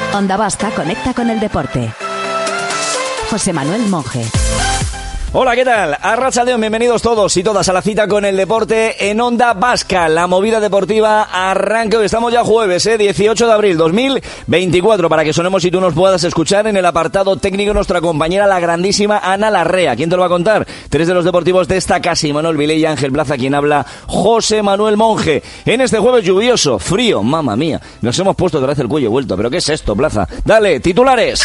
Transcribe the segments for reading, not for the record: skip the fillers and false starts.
Onda Vasca conecta con el deporte. José Manuel Monge. Hola, ¿qué tal? Arratsaldeon, bienvenidos todos y todas a la cita con el deporte en Onda Vasca. La movida deportiva arranca hoy. Estamos ya jueves, 18 de abril 2024, para que sonemos y tú nos puedas escuchar en el apartado técnico nuestra compañera, la grandísima Ana Larrea. ¿Quién te lo va a contar? Tres de los deportivos de esta casa, Manuel Vilé y Ángel Plaza, quien habla José Manuel Monge. En este jueves lluvioso, frío, mamma mía, nos hemos puesto otra vez el cuello vuelto. ¿Pero qué es esto, Plaza? Dale, titulares.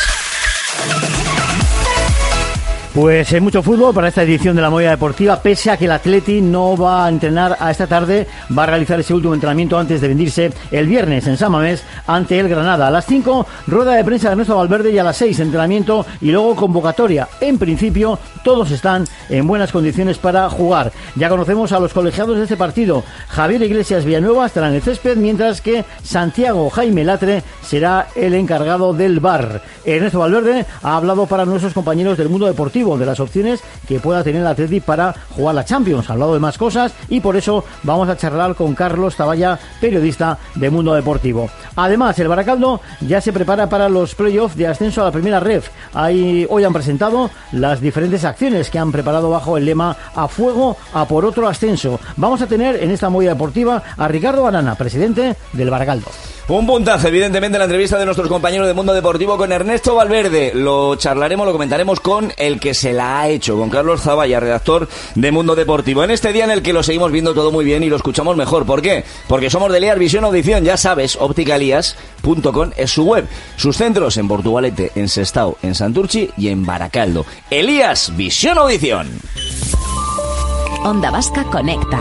Pues hay mucho fútbol para esta edición de la Movida Deportiva, pese a que el Atleti no va a entrenar a esta tarde, va a realizar ese último entrenamiento antes de venirse el viernes en San Mamés ante el Granada. A las 5, rueda de prensa de Ernesto Valverde, y a las 6, entrenamiento y luego convocatoria. En principio, todos están en buenas condiciones para jugar. Ya conocemos a los colegiados de este partido. Javier Iglesias Villanueva estará en el césped, mientras que Santiago Jaime Latre será el encargado del VAR. Ernesto Valverde ha hablado para nuestros compañeros del mundo deportivo de las opciones que pueda tener el Atleti para jugar la Champions. Ha hablado de más cosas y por eso vamos a charlar con Carlos Taballa, periodista de Mundo Deportivo. Además, el Baracaldo ya se prepara para los playoffs de ascenso a la primera ref. Hoy han presentado las diferentes acciones que han preparado bajo el lema "A fuego, a por otro ascenso". Vamos a tener en esta movida deportiva a Ricardo Arana, presidente del Baracaldo. Un puntazo, evidentemente, la entrevista de nuestros compañeros de Mundo Deportivo con Ernesto Valverde. Lo charlaremos, lo comentaremos con el que se la ha hecho, con Carlos Zaballa, redactor de Mundo Deportivo. En este día en el que lo seguimos viendo todo muy bien y lo escuchamos mejor. ¿Por qué? Porque somos de Elias Visión Audición, ya sabes, opticalias.com es su web. Sus centros en Portugalete, en Sestao, en Santurchi y en Baracaldo. Elias Visión Audición. Onda Vasca conecta.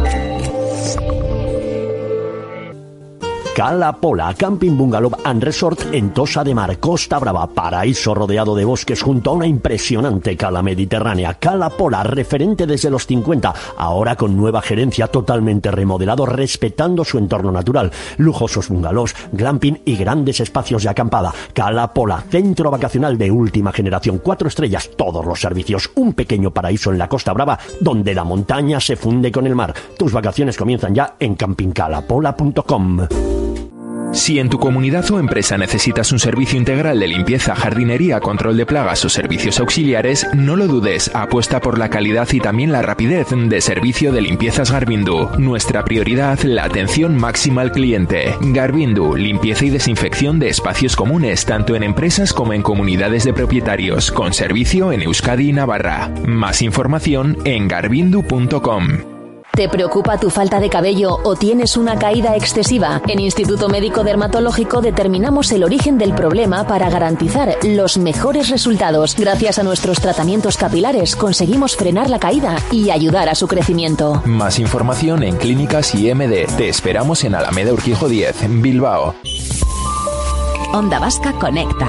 Cala Pola, Camping Bungalow and Resort en Tossa de Mar, Costa Brava, paraíso rodeado de bosques junto a una impresionante cala mediterránea. Cala Pola, referente desde los 50, ahora con nueva gerencia, totalmente remodelado, respetando su entorno natural. Lujosos bungalows, glamping y grandes espacios de acampada. Cala Pola, centro vacacional de última generación, 4 estrellas, todos los servicios. Un pequeño paraíso en la Costa Brava, donde la montaña se funde con el mar. Tus vacaciones comienzan ya en campingcalapola.com. Si en tu comunidad o empresa necesitas un servicio integral de limpieza, jardinería, control de plagas o servicios auxiliares, no lo dudes, apuesta por la calidad y también la rapidez de servicio de Limpiezas Garbindu. Nuestra prioridad, la atención máxima al cliente. Garbindu, limpieza y desinfección de espacios comunes, tanto en empresas como en comunidades de propietarios, con servicio en Euskadi y Navarra. Más información en garbindu.com. ¿Te preocupa tu falta de cabello o tienes una caída excesiva? En Instituto Médico Dermatológico determinamos el origen del problema para garantizar los mejores resultados. Gracias a nuestros tratamientos capilares conseguimos frenar la caída y ayudar a su crecimiento. Más información en Clínicas IMD. Te esperamos en Alameda Urquijo 10, en Bilbao. Onda Vasca conecta.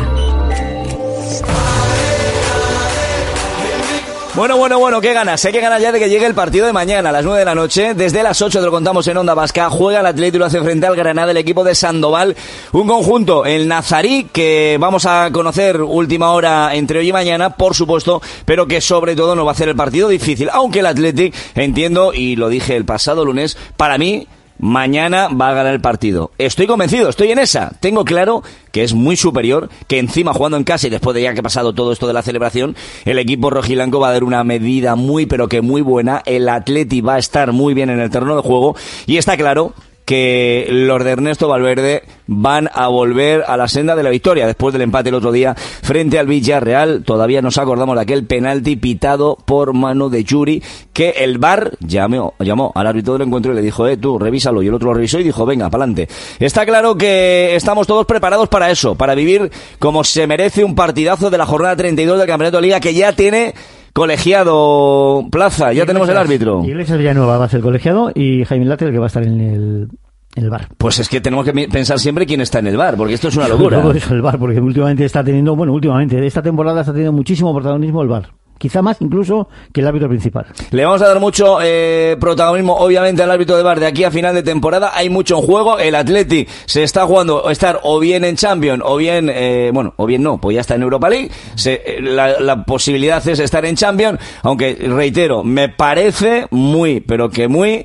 Bueno, qué ganas, qué ganas ya de que llegue el partido de mañana a las 9 de la noche. Desde las 8 te lo contamos en Onda Vasca. Juega el Atleti y lo hace frente al Granada, el equipo de Sandoval. Un conjunto, el nazarí, que vamos a conocer última hora entre hoy y mañana, por supuesto, pero que sobre todo nos va a hacer el partido difícil. Aunque el Atleti, entiendo, y lo dije el pasado lunes, para mí mañana va a ganar el partido. Estoy convencido, estoy en esa. Tengo claro que es muy superior, que encima jugando en casa y después de ya que ha pasado todo esto de la celebración, el equipo rojiblanco va a dar una medida muy pero que muy buena. El Atleti va a estar muy bien en el terreno de juego y está claro que los de Ernesto Valverde van a volver a la senda de la victoria después del empate el otro día frente al Villarreal. Todavía nos acordamos de aquel penalti pitado por mano de Yuri, que el VAR llamó al árbitro del encuentro y le dijo, tú revísalo, y el otro lo revisó y dijo, venga, pa'lante. Está claro que estamos todos preparados para eso, para vivir como se merece un partidazo de la jornada 32 del Campeonato de Liga, que ya tiene colegiado Plaza, ya tenemos el árbitro. Iglesias Villanueva va a ser el colegiado y Jaime Latre el que va a estar en el VAR. Pues es que tenemos que pensar siempre quién está en el VAR, porque esto es una locura. Todo eso el VAR, porque últimamente esta temporada está teniendo muchísimo protagonismo el VAR. Quizá más incluso que el árbitro principal. Le vamos a dar mucho protagonismo, obviamente, al árbitro de VAR de aquí a final de temporada. Hay mucho en juego. El Atleti se está jugando estar o bien en Champions o bien, o bien no, pues ya está en Europa League. La posibilidad es estar en Champions, aunque, reitero, me parece muy, pero que muy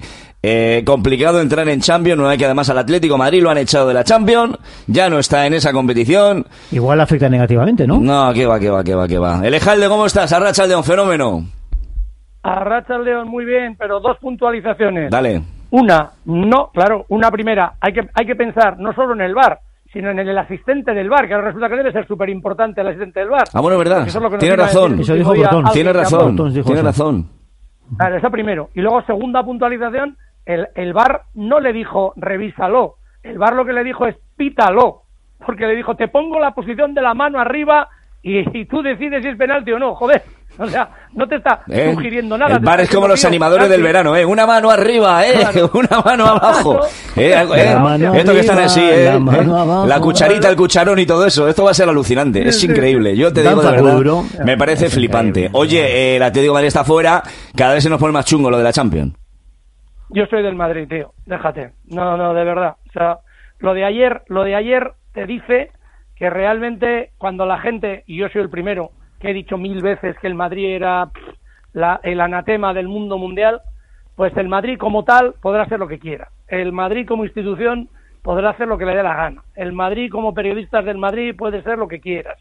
complicado entrar en Champions, no hay que además al Atlético Madrid lo han echado de la Champions, ya no está en esa competición. Igual afecta negativamente, ¿no? No, que va. Elejalde, ¿cómo estás? Arratsaldeon, fenómeno. Arratsaldeon, muy bien, pero 2 puntualizaciones. Dale. Una primera, hay que pensar no solo en el VAR, sino en el asistente del VAR, que ahora resulta que debe ser súper importante el asistente del VAR. Ah, bueno, verdad. Tiene razón. Eso dijo Botón. Tiene razón. Claro, eso primero. Y luego, segunda puntualización, el VAR no le dijo revísalo. El VAR lo que le dijo es pítalo. Porque le dijo, te pongo la posición de la mano arriba y tú decides si es penalti o no. Joder. O sea, no te está sugiriendo nada. El VAR es como los animadores del verano, una mano arriba, claro. Una mano abajo. Esto que están así, la cucharita, el cucharón y todo eso. Esto va a ser alucinante, es increíble. Yo te digo de verdad, me parece flipante. Oye, el Atlético de Madrid está fuera, cada vez se nos pone más chungo lo de la Champions. Yo soy del Madrid, tío, déjate. No, de verdad. O sea, lo de ayer te dice que realmente cuando la gente, y yo soy el primero, que he dicho 1000 veces que el Madrid era el anatema del mundo mundial, pues el Madrid como tal podrá hacer lo que quiera. El Madrid como institución podrá hacer lo que le dé la gana. El Madrid como periodistas del Madrid puede ser lo que quieras.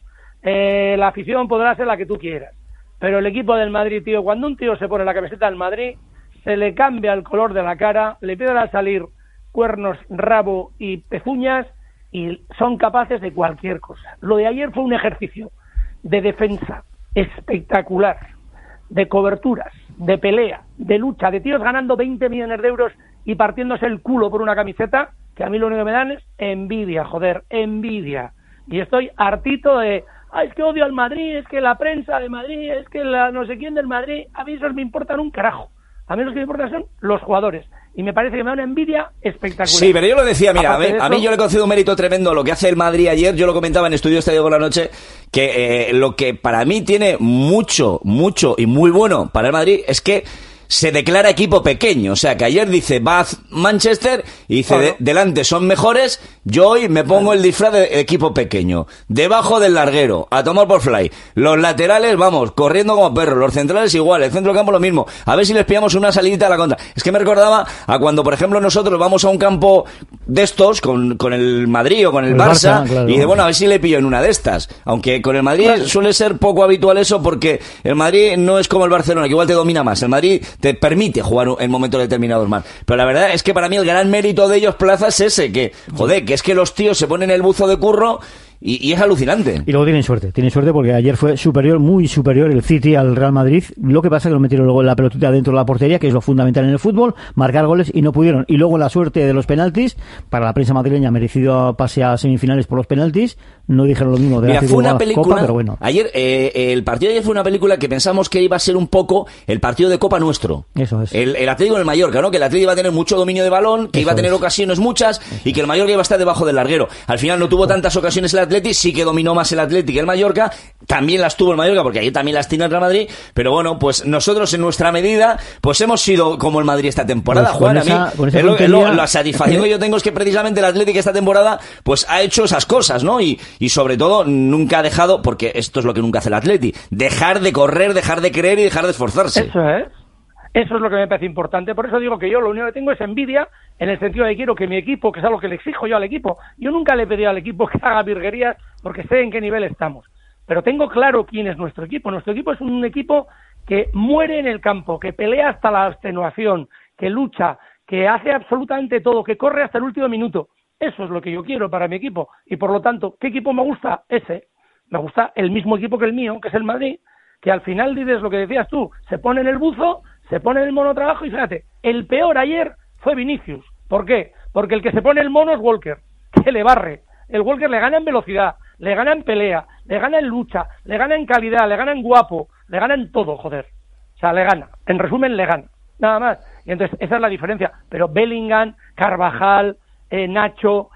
La afición podrá ser la que tú quieras. Pero el equipo del Madrid, tío, cuando un tío se pone la camiseta del Madrid, se le cambia el color de la cara, le empiezan a salir cuernos, rabo y pezuñas y son capaces de cualquier cosa. Lo de ayer fue un ejercicio de defensa espectacular, de coberturas, de pelea, de lucha, de tíos ganando 20 millones de euros y partiéndose el culo por una camiseta, que a mí lo único que me dan es envidia, joder, envidia. Y estoy hartito de, es que odio al Madrid, es que la prensa de Madrid, es que la no sé quién del Madrid, a mí esos me importan un carajo. A mí los que me importan son los jugadores. Y me parece que me da una envidia espectacular. Sí, pero yo lo decía, mira, a mí yo le concedo un mérito tremendo a lo que hace el Madrid ayer. Yo lo comentaba en Estudio Estadio por la noche, que lo que para mí tiene mucho y muy bueno para el Madrid es que se declara equipo pequeño. O sea, que ayer dice Bath Manchester y dice claro. Delante son mejores, yo hoy me pongo el disfraz de equipo pequeño. Debajo del larguero, a tomar por fly. Los laterales, vamos, corriendo como perros. Los centrales igual, el centro del campo lo mismo. A ver si les pillamos una salidita a la contra. Es que me recordaba a cuando, por ejemplo, nosotros vamos a un campo de estos con el Madrid o con el Barça, claro. Y de bueno, a ver si le pillo en una de estas. Aunque con el Madrid suele ser poco habitual eso, porque el Madrid no es como el Barcelona, que igual te domina más. El Madrid te permite jugar en momentos determinados más. Pero la verdad es que para mí el gran mérito de ellos, Plaza, es ese, que, joder, que es que los tíos se ponen el buzo de curro y es alucinante. Y luego tienen suerte porque ayer fue superior, muy superior el City al Real Madrid. Lo que pasa es que lo metieron luego en la pelotita dentro de la portería, que es lo fundamental en el fútbol, marcar goles y no pudieron. Y luego la suerte de los penaltis, para la prensa madrileña merecido pase a semifinales por los penaltis, no dijeron lo mismo de la fue una película, Copa, pero bueno. Ayer, el partido de ayer fue una película que pensamos que iba a ser un poco el partido de Copa nuestro. Eso es. El Atlético del Mallorca, ¿no? Que el Atlético iba a tener mucho dominio de balón, que iba a tener ocasiones muchas y que el Mallorca iba a estar debajo del larguero. Al final no tuvo tantas ocasiones el Atlético, sí que dominó más el Atlético que el Mallorca, también las tuvo el Mallorca porque ayer también las tiene el Real Madrid, pero bueno, pues nosotros en nuestra medida pues hemos sido como el Madrid esta temporada, pues Juan, a mí la satisfacción que yo tengo es que precisamente el Atlético esta temporada pues ha hecho esas cosas, ¿no? Y sobre todo nunca ha dejado, porque esto es lo que nunca hace el Atlético, dejar de correr, dejar de creer y dejar de esforzarse. Eso es lo que me parece importante. Por eso digo que yo lo único que tengo es envidia, en el sentido de que quiero que mi equipo, que es algo que le exijo yo al equipo, yo nunca le he pedido al equipo que haga virguerías porque sé en qué nivel estamos. Pero tengo claro quién es nuestro equipo. Nuestro equipo es un equipo que muere en el campo, que pelea hasta la extenuación, que lucha, que hace absolutamente todo, que corre hasta el último minuto. Eso es lo que yo quiero para mi equipo. Y por lo tanto, ¿qué equipo me gusta? Ese. Me gusta el mismo equipo que el mío, que es el Madrid, que al final dices lo que decías tú, se pone en el buzo, se pone en el monotrabajo y fíjate, el peor ayer fue Vinicius. ¿Por qué? Porque el que se pone el mono es Walker, que le barre. El Walker le gana en velocidad, le gana en pelea, le gana en lucha, le gana en calidad, le gana en guapo, le gana en todo, joder. O sea, le gana. En resumen, le gana. Nada más. Y entonces, esa es la diferencia. Pero Bellingham, Carvajal, Nacho,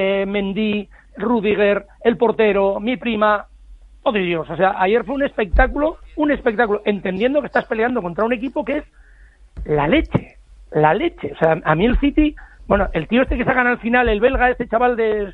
Mendy, Rudiger, el portero, mi prima... Oh, Dios, o sea, ayer fue un espectáculo, entendiendo que estás peleando contra un equipo que es la leche, o sea, a mí el City, bueno, el tío este que sacan al final, el belga, este chaval de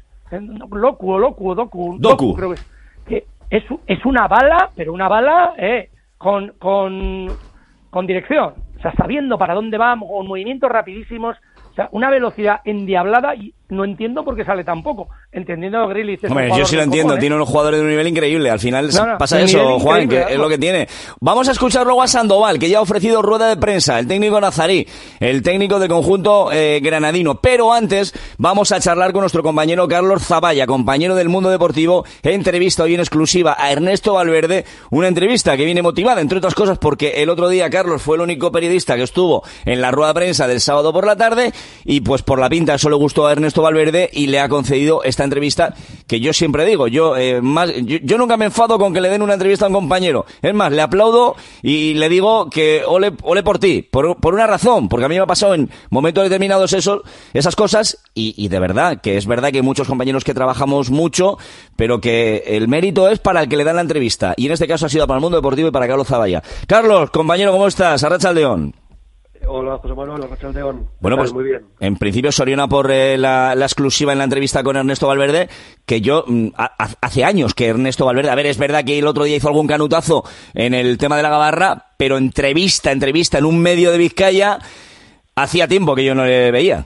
Doku, creo que es una bala, pero una bala con dirección, o o sea, sabiendo para dónde va, con movimientos rapidísimos, o sea, una velocidad endiablada, y no entiendo por qué sale tan poco. Entendiendo que Grealish es Hombre, yo sí lo entiendo, tiene unos jugadores de un nivel increíble. Al final pasa eso, Juan, que es lo que tiene. Vamos a escuchar luego a Sandoval, que ya ha ofrecido rueda de prensa, el técnico nazarí, el técnico del conjunto granadino. Pero antes vamos a charlar con nuestro compañero Carlos Zavalla, compañero del Mundo Deportivo, entrevista hoy en exclusiva a Ernesto Valverde, una entrevista que viene motivada, entre otras cosas, porque el otro día Carlos fue el único periodista que estuvo en la rueda de prensa del sábado por la tarde, y pues por la pinta eso le gustó a Ernesto Valverde y le ha concedido esta entrevista que yo siempre digo, yo nunca me enfado con que le den una entrevista a un compañero, es más, le aplaudo y le digo que ole por ti, por una razón, porque a mí me ha pasado en momentos determinados esas cosas y de verdad, que es verdad que hay muchos compañeros que trabajamos mucho, pero que el mérito es para el que le dan la entrevista, y en este caso ha sido para el Mundo Deportivo y para Carlos Zavalla. Carlos, compañero, ¿cómo estás? Arratsaldeon. Hola, José Manuel, Arratsaldeon. Bueno, pues muy bien. En principio Soriona por la exclusiva en la entrevista con Ernesto Valverde, que yo hace años que Ernesto Valverde, a ver, es verdad que el otro día hizo algún canutazo en el tema de la gabarra, pero entrevista en un medio de Vizcaya, hacía tiempo que yo no le veía.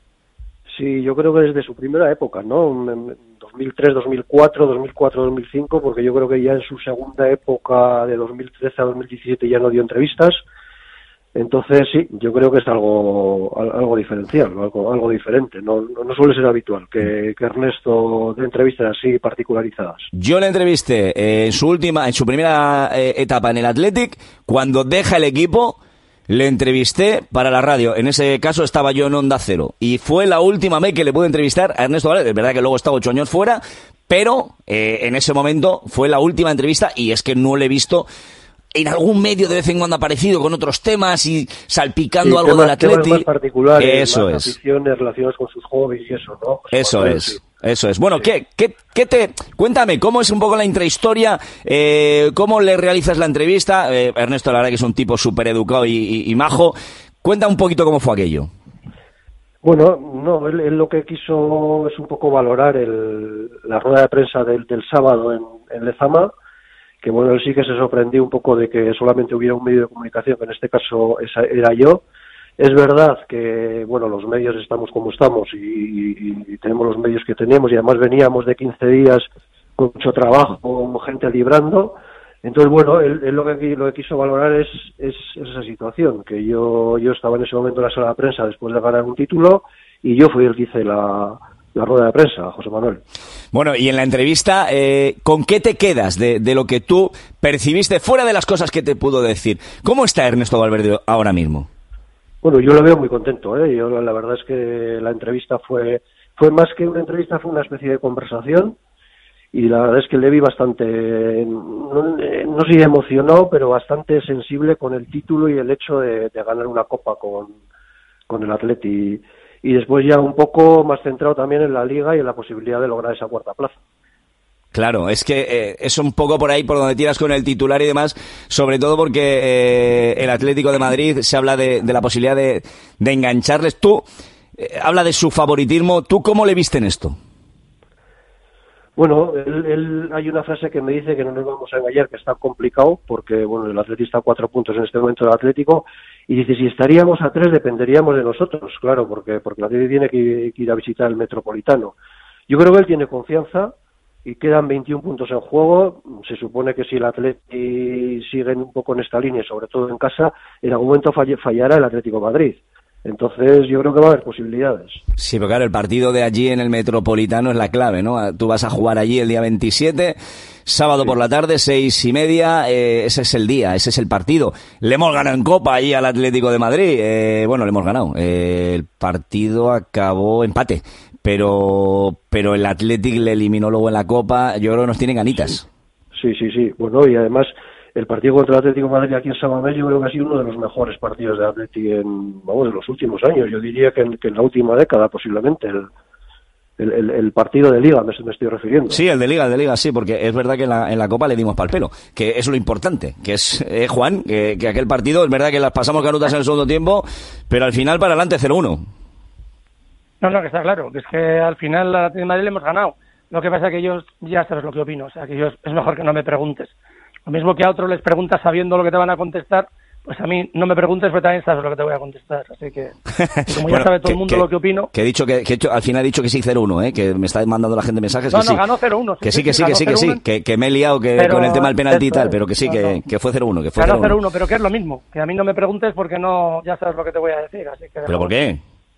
Sí, yo creo que desde su primera época, ¿no? En 2003, 2004, 2005, porque yo creo que ya en su segunda época, de 2013 a 2017, ya no dio entrevistas. Entonces, sí, yo creo que es algo diferencial, algo diferente. No suele ser habitual que Ernesto dé entrevistas así particularizadas. Yo le entrevisté en su primera etapa en el Athletic, cuando deja el equipo, le entrevisté para la radio. En ese caso estaba yo en Onda Cero. Y fue la última vez que le pude entrevistar a Ernesto Valverde. Es verdad que luego estaba 8 años fuera, pero en ese momento fue la última entrevista, y es que no le he visto. En algún medio de vez en cuando ha aparecido con otros temas y salpicando algo del Atleti. Temas más particulares, eso más es. Aficiones relacionadas con sus hobbies y eso, ¿no? Pues eso es. Eso es. Bueno, sí. Cuéntame, ¿cómo es un poco la intrahistoria? ¿Cómo le realizas la entrevista? Ernesto, la verdad que es un tipo súper educado y majo. Cuenta un poquito cómo fue aquello. Bueno, no, él lo que quiso es un poco valorar la rueda de prensa del sábado en Lezama, que bueno, él sí que se sorprendió un poco de que solamente hubiera un medio de comunicación, que en este caso era yo. Es verdad que, bueno, los medios estamos como estamos y tenemos los medios que tenemos, y además veníamos de 15 días con mucho trabajo, con gente librando. Entonces, bueno, él lo que quiso valorar es esa situación, que yo estaba en ese momento en la sala de prensa después de ganar un título, y yo fui el que hice la rueda de prensa, José Manuel. Bueno, y en la entrevista, ¿con qué te quedas de lo que tú percibiste fuera de las cosas que te pudo decir? ¿Cómo está Ernesto Valverde ahora mismo? Bueno, yo lo veo muy contento, ¿eh? Yo la verdad es que la entrevista fue más que una entrevista, fue una especie de conversación, y la verdad es que le vi bastante, no sé si emocionó, pero bastante sensible con el título y el hecho de ganar una copa con el Atleti. Y después ya un poco más centrado también en la Liga y en la posibilidad de lograr esa cuarta plaza. Claro, es que es un poco por ahí por donde tiras con el titular y demás, sobre todo porque el Atlético de Madrid se habla de la posibilidad de engancharles. Tú, habla de su favoritismo, ¿tú cómo le viste en esto? Bueno, él hay una frase que me dice que no nos vamos a engañar, que está complicado, porque bueno, el Atlético está a 4 puntos en este momento del Atlético, y dice, si estaríamos a 3 dependeríamos de nosotros, claro, porque el Atlético tiene que ir a visitar el Metropolitano. Yo creo que él tiene confianza, y quedan 21 puntos en juego. Se supone que si el Atlético sigue un poco en esta línea, sobre todo en casa, en algún momento fallará el Atlético de Madrid. Entonces yo creo que va a haber posibilidades. Sí, pero claro, el partido de allí en el Metropolitano es la clave, ¿no? Tú vas a jugar allí el día 27, sábado por la tarde, 6:30, ese es el día, ese es el partido. Le hemos ganado en Copa allí al Atlético de Madrid, bueno, le hemos ganado. El partido acabó empate, pero el Atlético le eliminó luego en la Copa, yo creo que nos tienen ganitas. Sí. Bueno, y además el partido contra el Atlético de Madrid aquí en San Mamés yo creo que ha sido uno de los mejores partidos de Atlético de los últimos años. Yo diría que en la última década posiblemente el partido de Liga me estoy refiriendo. Sí, el de Liga, sí, porque es verdad que en la Copa le dimos pal pelo, que es lo importante, que es, Juan, que aquel partido es verdad que las pasamos canutas en el segundo tiempo, pero al final para adelante 0-1. No, que está claro, que es que al final a Atlético de Madrid le hemos ganado. Lo que pasa es que yo ya sabes lo que opino, o sea, que yo es mejor que no me preguntes. Lo mismo que a otros les preguntas sabiendo lo que te van a contestar, pues a mí no me preguntes, pero también sabes lo que te voy a contestar. Así que, como ya Bueno, sabe todo el mundo lo que opino... Que he dicho al final he dicho que sí 0-1, que me está mandando la gente mensajes. No, que sí. ganó 0-1. Que me he liado con el tema del penalti y tal, pero que sí, que fue 0-1. Que fue ganó 0-1, pero que es lo mismo. Que a mí no me preguntes porque no, ya sabes lo que te voy a decir. Así que ¿Pero por qué?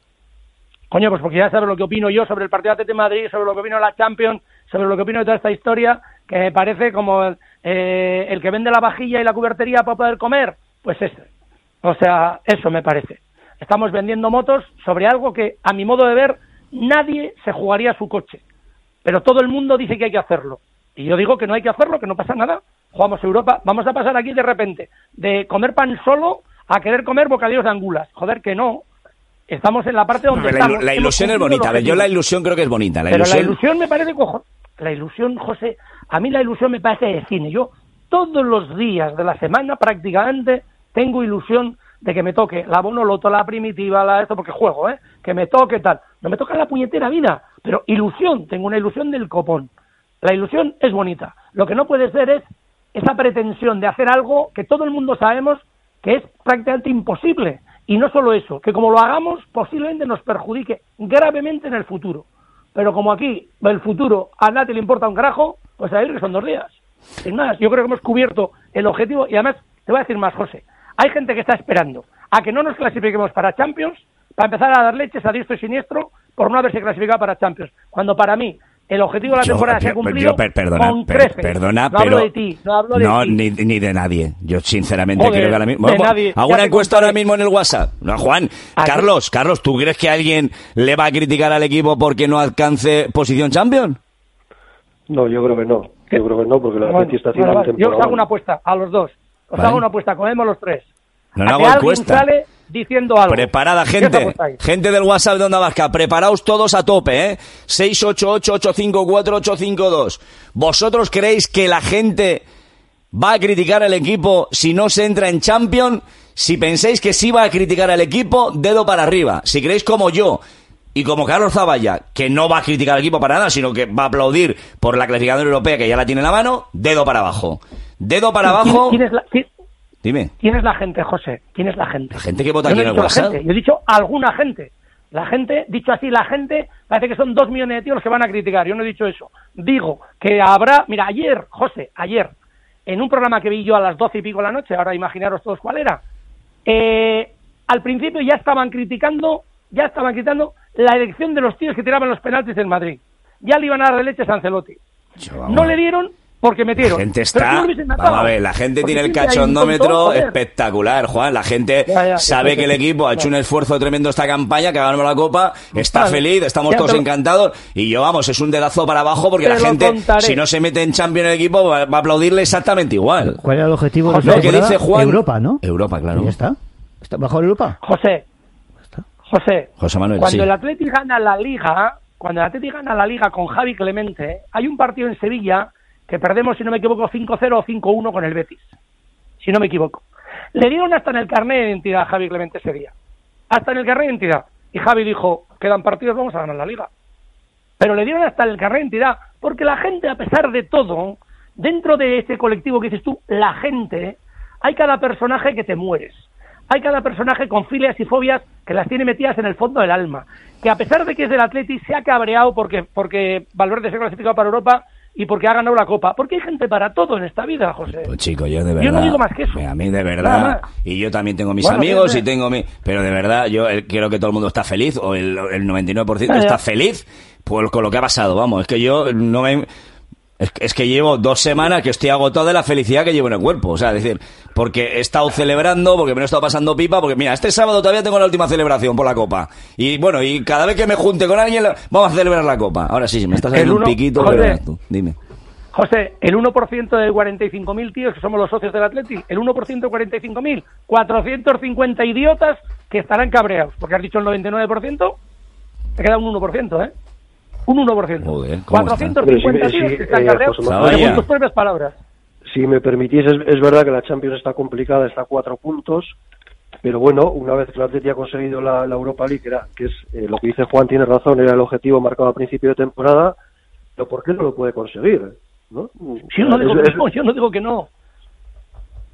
Coño, pues porque ya sabes lo que opino yo sobre el partido de Atlético de Madrid, sobre lo que opino de la Champions, sobre lo que opino de toda esta historia, que me parece como el que vende la vajilla y la cubertería para poder comer, pues o sea, eso me parece. Estamos vendiendo motos sobre algo que, a mi modo de ver, nadie se jugaría a su coche. Pero todo el mundo dice que hay que hacerlo. Y yo digo que no hay que hacerlo, que no pasa nada. Jugamos Europa, vamos a pasar aquí de repente de comer pan solo a querer comer bocadillos de angulas. Joder, que no. Estamos en la parte donde estamos. La ilusión es bonita. A ver, yo la ilusión creo que es bonita. La ilusión me parece la ilusión, José, a mí la ilusión me parece de cine. Yo todos los días de la semana prácticamente tengo ilusión de que me toque la Bonoloto, la Primitiva, esto, porque juego, que me toque tal. No me toca la puñetera vida, pero ilusión, tengo una ilusión del copón. La ilusión es bonita. Lo que no puede ser es esa pretensión de hacer algo que todo el mundo sabemos que es prácticamente imposible. Y no solo eso, que como lo hagamos posiblemente nos perjudique gravemente en el futuro. Pero como aquí el futuro a nadie le importa un carajo, pues a ir que son 2 días. Sin más, yo creo que hemos cubierto el objetivo y además te voy a decir más, José. Hay gente que está esperando a que no nos clasifiquemos para Champions para empezar a dar leches a diestro y siniestro por no haberse clasificado para Champions. Cuando para mí el objetivo de la temporada se ha cumplido con creces. No hablo de ti, no hablo de ti. Ni de nadie. Yo sinceramente creo que ahora mismo... nadie. Hago una encuesta ahora mismo en el WhatsApp. No, Juan, Carlos, ¿tú crees que alguien le va a criticar al equipo porque no alcance posición Champions? No, yo creo que no. Yo creo que no, porque la Atleti está haciendo un temporada. Yo os hago una apuesta a los dos. Hago una apuesta, comemos los 3. No hago encuesta. Sale diciendo algo. Preparada, gente. Gente del WhatsApp de Onda Vasca, preparaos todos a tope, 688-854-852. ¿Vosotros creéis que la gente va a criticar al equipo si no se entra en Champions? Si pensáis que sí va a criticar al equipo, dedo para arriba. Si creéis como yo y como Carlos Zavalla, que no va a criticar al equipo para nada, sino que va a aplaudir por la clasificación europea que ya la tiene en la mano, dedo para abajo. Dedo para abajo. Dime. ¿Quién es la gente, José? ¿Quién es la gente? La gente que vota aquí en el WhatsApp. Yo he dicho alguna gente. La gente, dicho así, la gente, parece que son 2 millones de tíos los que van a criticar. Yo no he dicho eso. Digo que habrá... Mira, ayer, en un programa que vi yo a las 12 y pico de la noche, ahora imaginaros todos cuál era, al principio ya estaban criticando la elección de los tíos que tiraban los penaltis en Madrid. Ya le iban a dar de leches a Ancelotti. No le dieron... porque metieron. La gente está... Vamos a ver, la gente tiene el cachondómetro espectacular, Juan. La gente sabe que el equipo ha hecho un esfuerzo tremendo esta campaña, que ha ganado la Copa, está feliz, estamos todos encantados. Y yo, vamos, es un dedazo para abajo porque la gente, si no se mete en Champions el equipo, va a aplaudirle exactamente igual. ¿Cuál era el objetivo de lo que dice Juan? Europa, ¿no? Europa, claro. ¿Ya está? ¿Está bajo Europa? José Manuel, cuando el Atleti gana la Liga, con Javi Clemente, hay un partido en Sevilla que perdemos, si no me equivoco, 5-0 o 5-1 con el Betis, si no me equivoco. Le dieron hasta en el carnet de identidad a Javi Clemente ese día. Hasta en el carnet de identidad. Y Javi dijo, quedan partidos, vamos a ganar la Liga. Pero le dieron hasta en el carnet de identidad, porque la gente, a pesar de todo, dentro de ese colectivo que dices tú, la gente, hay cada personaje que te mueres. Hay cada personaje con filias y fobias que las tiene metidas en el fondo del alma. Que a pesar de que es del Atleti, se ha cabreado porque Valverde se ha clasificado para Europa y porque ha ganado la Copa. Porque hay gente para todo en esta vida, José. Pues chico, yo de verdad... Yo no digo más que eso. A mí de verdad... Y yo también tengo mis amigos y tengo mi... Pero de verdad, yo creo que todo el mundo está feliz, o el 99% está feliz con lo que ha pasado, vamos. Es que yo no me... Es que llevo 2 semanas que estoy agotado de la felicidad que llevo en el cuerpo. O sea, es decir, porque he estado celebrando, porque me lo he estado pasando pipa, porque mira, este sábado todavía tengo la última celebración por la Copa. Y bueno, y cada vez que me junte con alguien, vamos a celebrar la Copa. Ahora sí, me estás saliendo un piquito, pero tú, dime. José, el 1% de 45.000 tíos que somos los socios del Atleti, el 1% de 45.000, 450 idiotas que estarán cabreados. Porque has dicho el 99%, te queda un 1%, Un 1%. Joder, 450 tíos que están cabreados según tus propias palabras. Si me permitís, es verdad que la Champions está complicada, está a 4 puntos, pero bueno, una vez que el Atleti ha conseguido la Europa League, que es lo que dice Juan, tiene razón, era el objetivo marcado a principio de temporada, pero ¿por qué no lo puede conseguir? ¿No? Sí, yo no digo que no.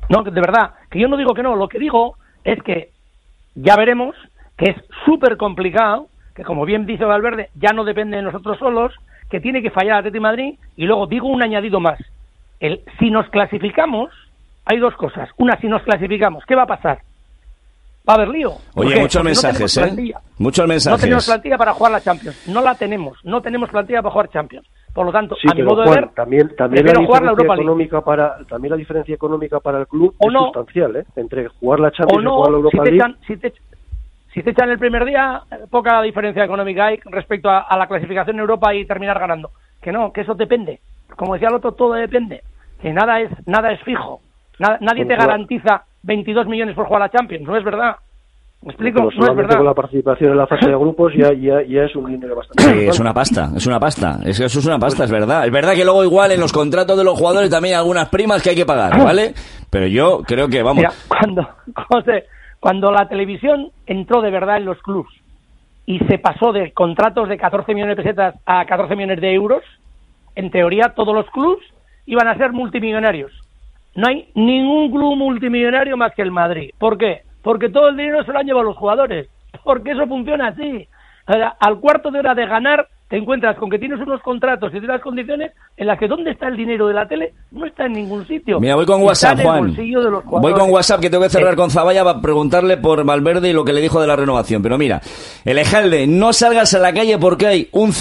No, de verdad, que yo no digo que no, lo que digo es que ya veremos que es súper complicado, que como bien dice Valverde, ya no depende de nosotros solos, que tiene que fallar Atlético de Madrid, y luego digo un añadido más. Si nos clasificamos, hay dos cosas. Una, si nos clasificamos, ¿qué va a pasar? Va a haber lío. Oye, muchos mensajes, muchos mensajes. No tenemos plantilla para jugar la Champions. No la tenemos. No tenemos plantilla para jugar Champions. Por lo tanto, sí, a mi modo Juan, de ver, también prefiero jugar la Europa League. También la diferencia económica para el club o es no, sustancial, ¿eh? Entre jugar la Champions no, y jugar la Europa League. Si te echan el primer día, poca diferencia económica hay respecto a la clasificación en Europa y terminar ganando. Que no, que eso depende. Como decía el otro, todo depende. Que nada es fijo. Nadie te garantiza 22 millones por jugar la Champions. No es verdad. ¿Me explico? No es verdad. Con la participación en la fase de grupos ya es un dinero bastante. Sí, es una pasta. Eso es una pasta, es verdad. Es verdad que luego igual en los contratos de los jugadores también hay algunas primas que hay que pagar, ¿vale? Pero yo creo que, vamos... Mira, cuando la televisión entró de verdad en los clubs y se pasó de contratos de 14 millones de pesetas a 14 millones de euros, en teoría todos los clubs iban a ser multimillonarios. No hay ningún club multimillonario más que el Madrid. ¿Por qué? Porque todo el dinero se lo han llevado los jugadores. Porque eso funciona así. Al cuarto de hora de ganar, te encuentras con que tienes unos contratos y tienes unas condiciones en las que ¿dónde está el dinero de la tele? No está en ningún sitio. Mira, voy con WhatsApp, Juan. Voy con WhatsApp, que tengo que cerrar con Zavalla para preguntarle por Valverde y lo que le dijo de la renovación. Pero mira, Elejalde, no salgas a la calle porque hay un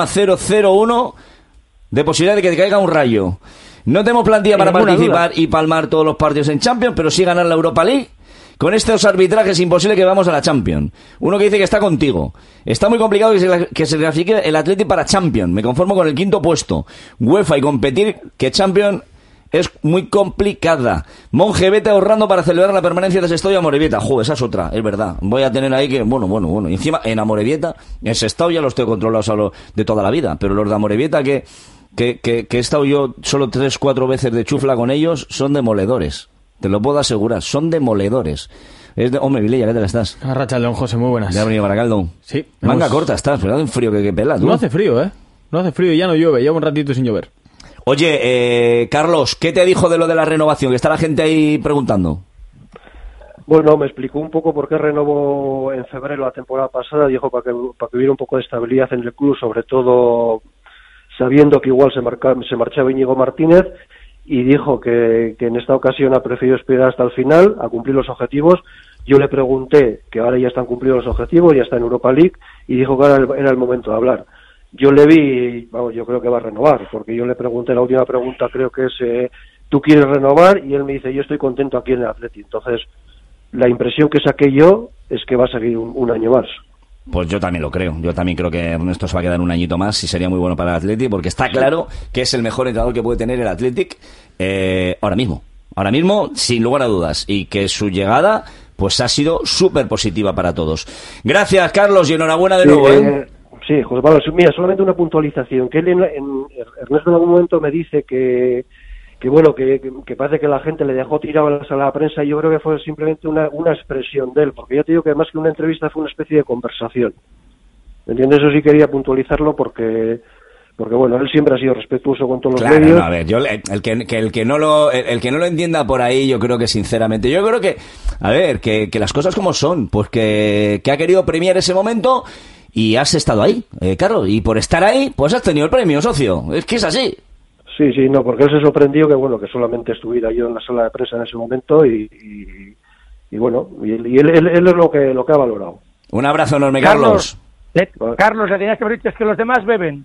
0,001 de posibilidad de que te caiga un rayo. No tenemos plantilla para participar y palmar todos los partidos en Champions, pero sí ganar la Europa League. Con estos arbitrajes es imposible que vamos a la Champions. Uno que dice que está contigo. Está muy complicado que se clasifique el Atleti para Champions. Me conformo con el 5º puesto. UEFA y competir, que Champions es muy complicada. Monje, vete ahorrando para celebrar la permanencia de Sestao y Amorebieta. Joder, esa es otra, es verdad. Voy a tener ahí que, bueno. Y encima, en Amorebieta, en Sestao ya los tengo controlados de toda la vida. Pero los de Amorebieta que he estado yo solo 3-4 veces de chufla con ellos, son demoledores. Te lo puedo asegurar, son demoledores. Hombre, Vilella, ¿qué tal estás? Arracha León, José, muy buenas. ¿Ya ha venido Baracaldo? Sí. Manga corta estás, pero hace un frío que pela, ¿tú? No hace frío, ¿eh? No hace frío y ya no llueve, lleva un ratito sin llover. Oye, Carlos, ¿qué te dijo de lo de la renovación? Que está la gente ahí preguntando. Bueno, me explicó un poco por qué renovó en febrero la temporada pasada. Dijo para que hubiera un poco de estabilidad en el club, sobre todo sabiendo que igual se marchaba Íñigo Martínez. Y dijo que en esta ocasión ha preferido esperar hasta el final a cumplir los objetivos. Yo le pregunté que ahora ya están cumplidos los objetivos, ya está en Europa League, y dijo que ahora era el momento de hablar. Yo le vi, yo creo que va a renovar, porque yo le pregunté, la última pregunta creo que es, ¿tú quieres renovar? Y él me dice, yo estoy contento aquí en el Atleti. Entonces, la impresión que saqué yo es que va a seguir un año más. Pues yo también lo creo. Yo también creo que Ernesto se va a quedar un añito más y sería muy bueno para el Athletic, porque está claro que es el mejor entrenador que puede tener el Athletic ahora mismo. Ahora mismo, sin lugar a dudas. Y que su llegada pues ha sido súper positiva para todos. Gracias, Carlos, y enhorabuena de nuevo. Sí, José Pablo, mira, solamente una puntualización. Que Ernesto en algún momento me dice que parece que la gente le dejó tirado en la sala de prensa. Y yo creo que fue simplemente una expresión de él, porque yo te digo que más que una entrevista fue una especie de conversación. ¿Me entiendes? Eso sí quería puntualizarlo porque bueno, él siempre ha sido respetuoso con todos los medios. No, a ver, yo el que no lo entienda por ahí, yo creo que sinceramente, yo creo que, a ver, que las cosas como son, pues que ha querido premiar ese momento y has estado ahí, Carlos, y por estar ahí, pues has tenido el premio, socio. Es que es así. Sí, no, porque él se sorprendió que solamente estuviera yo en la sala de prensa en ese momento y bueno, y él es lo que ha valorado. Un abrazo enorme, Carlos. Carlos, le tenías que haber dicho, es que los demás beben.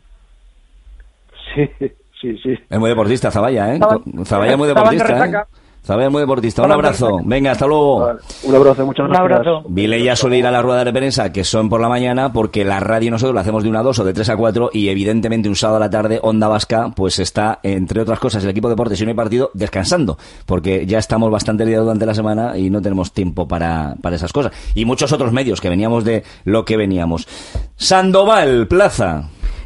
Sí. Es muy deportista, Zavalla, ¿eh? Zavalla es muy deportista, ¿eh? Zavalla es muy deportista. Un abrazo. Venga, hasta luego. Vale. Un abrazo, muchas gracias. Un abrazo. Vilella suele ir a la rueda de prensa, que son por la mañana, porque la radio nosotros la hacemos de 1 a 2 o de 3 a 4, y evidentemente un sábado a la tarde Onda Vasca pues está, entre otras cosas, el equipo de deportes, si no hay partido, descansando, porque ya estamos bastante liados durante la semana y no tenemos tiempo para esas cosas. Y muchos otros medios que veníamos de lo que veníamos. Sandoval, Plaza.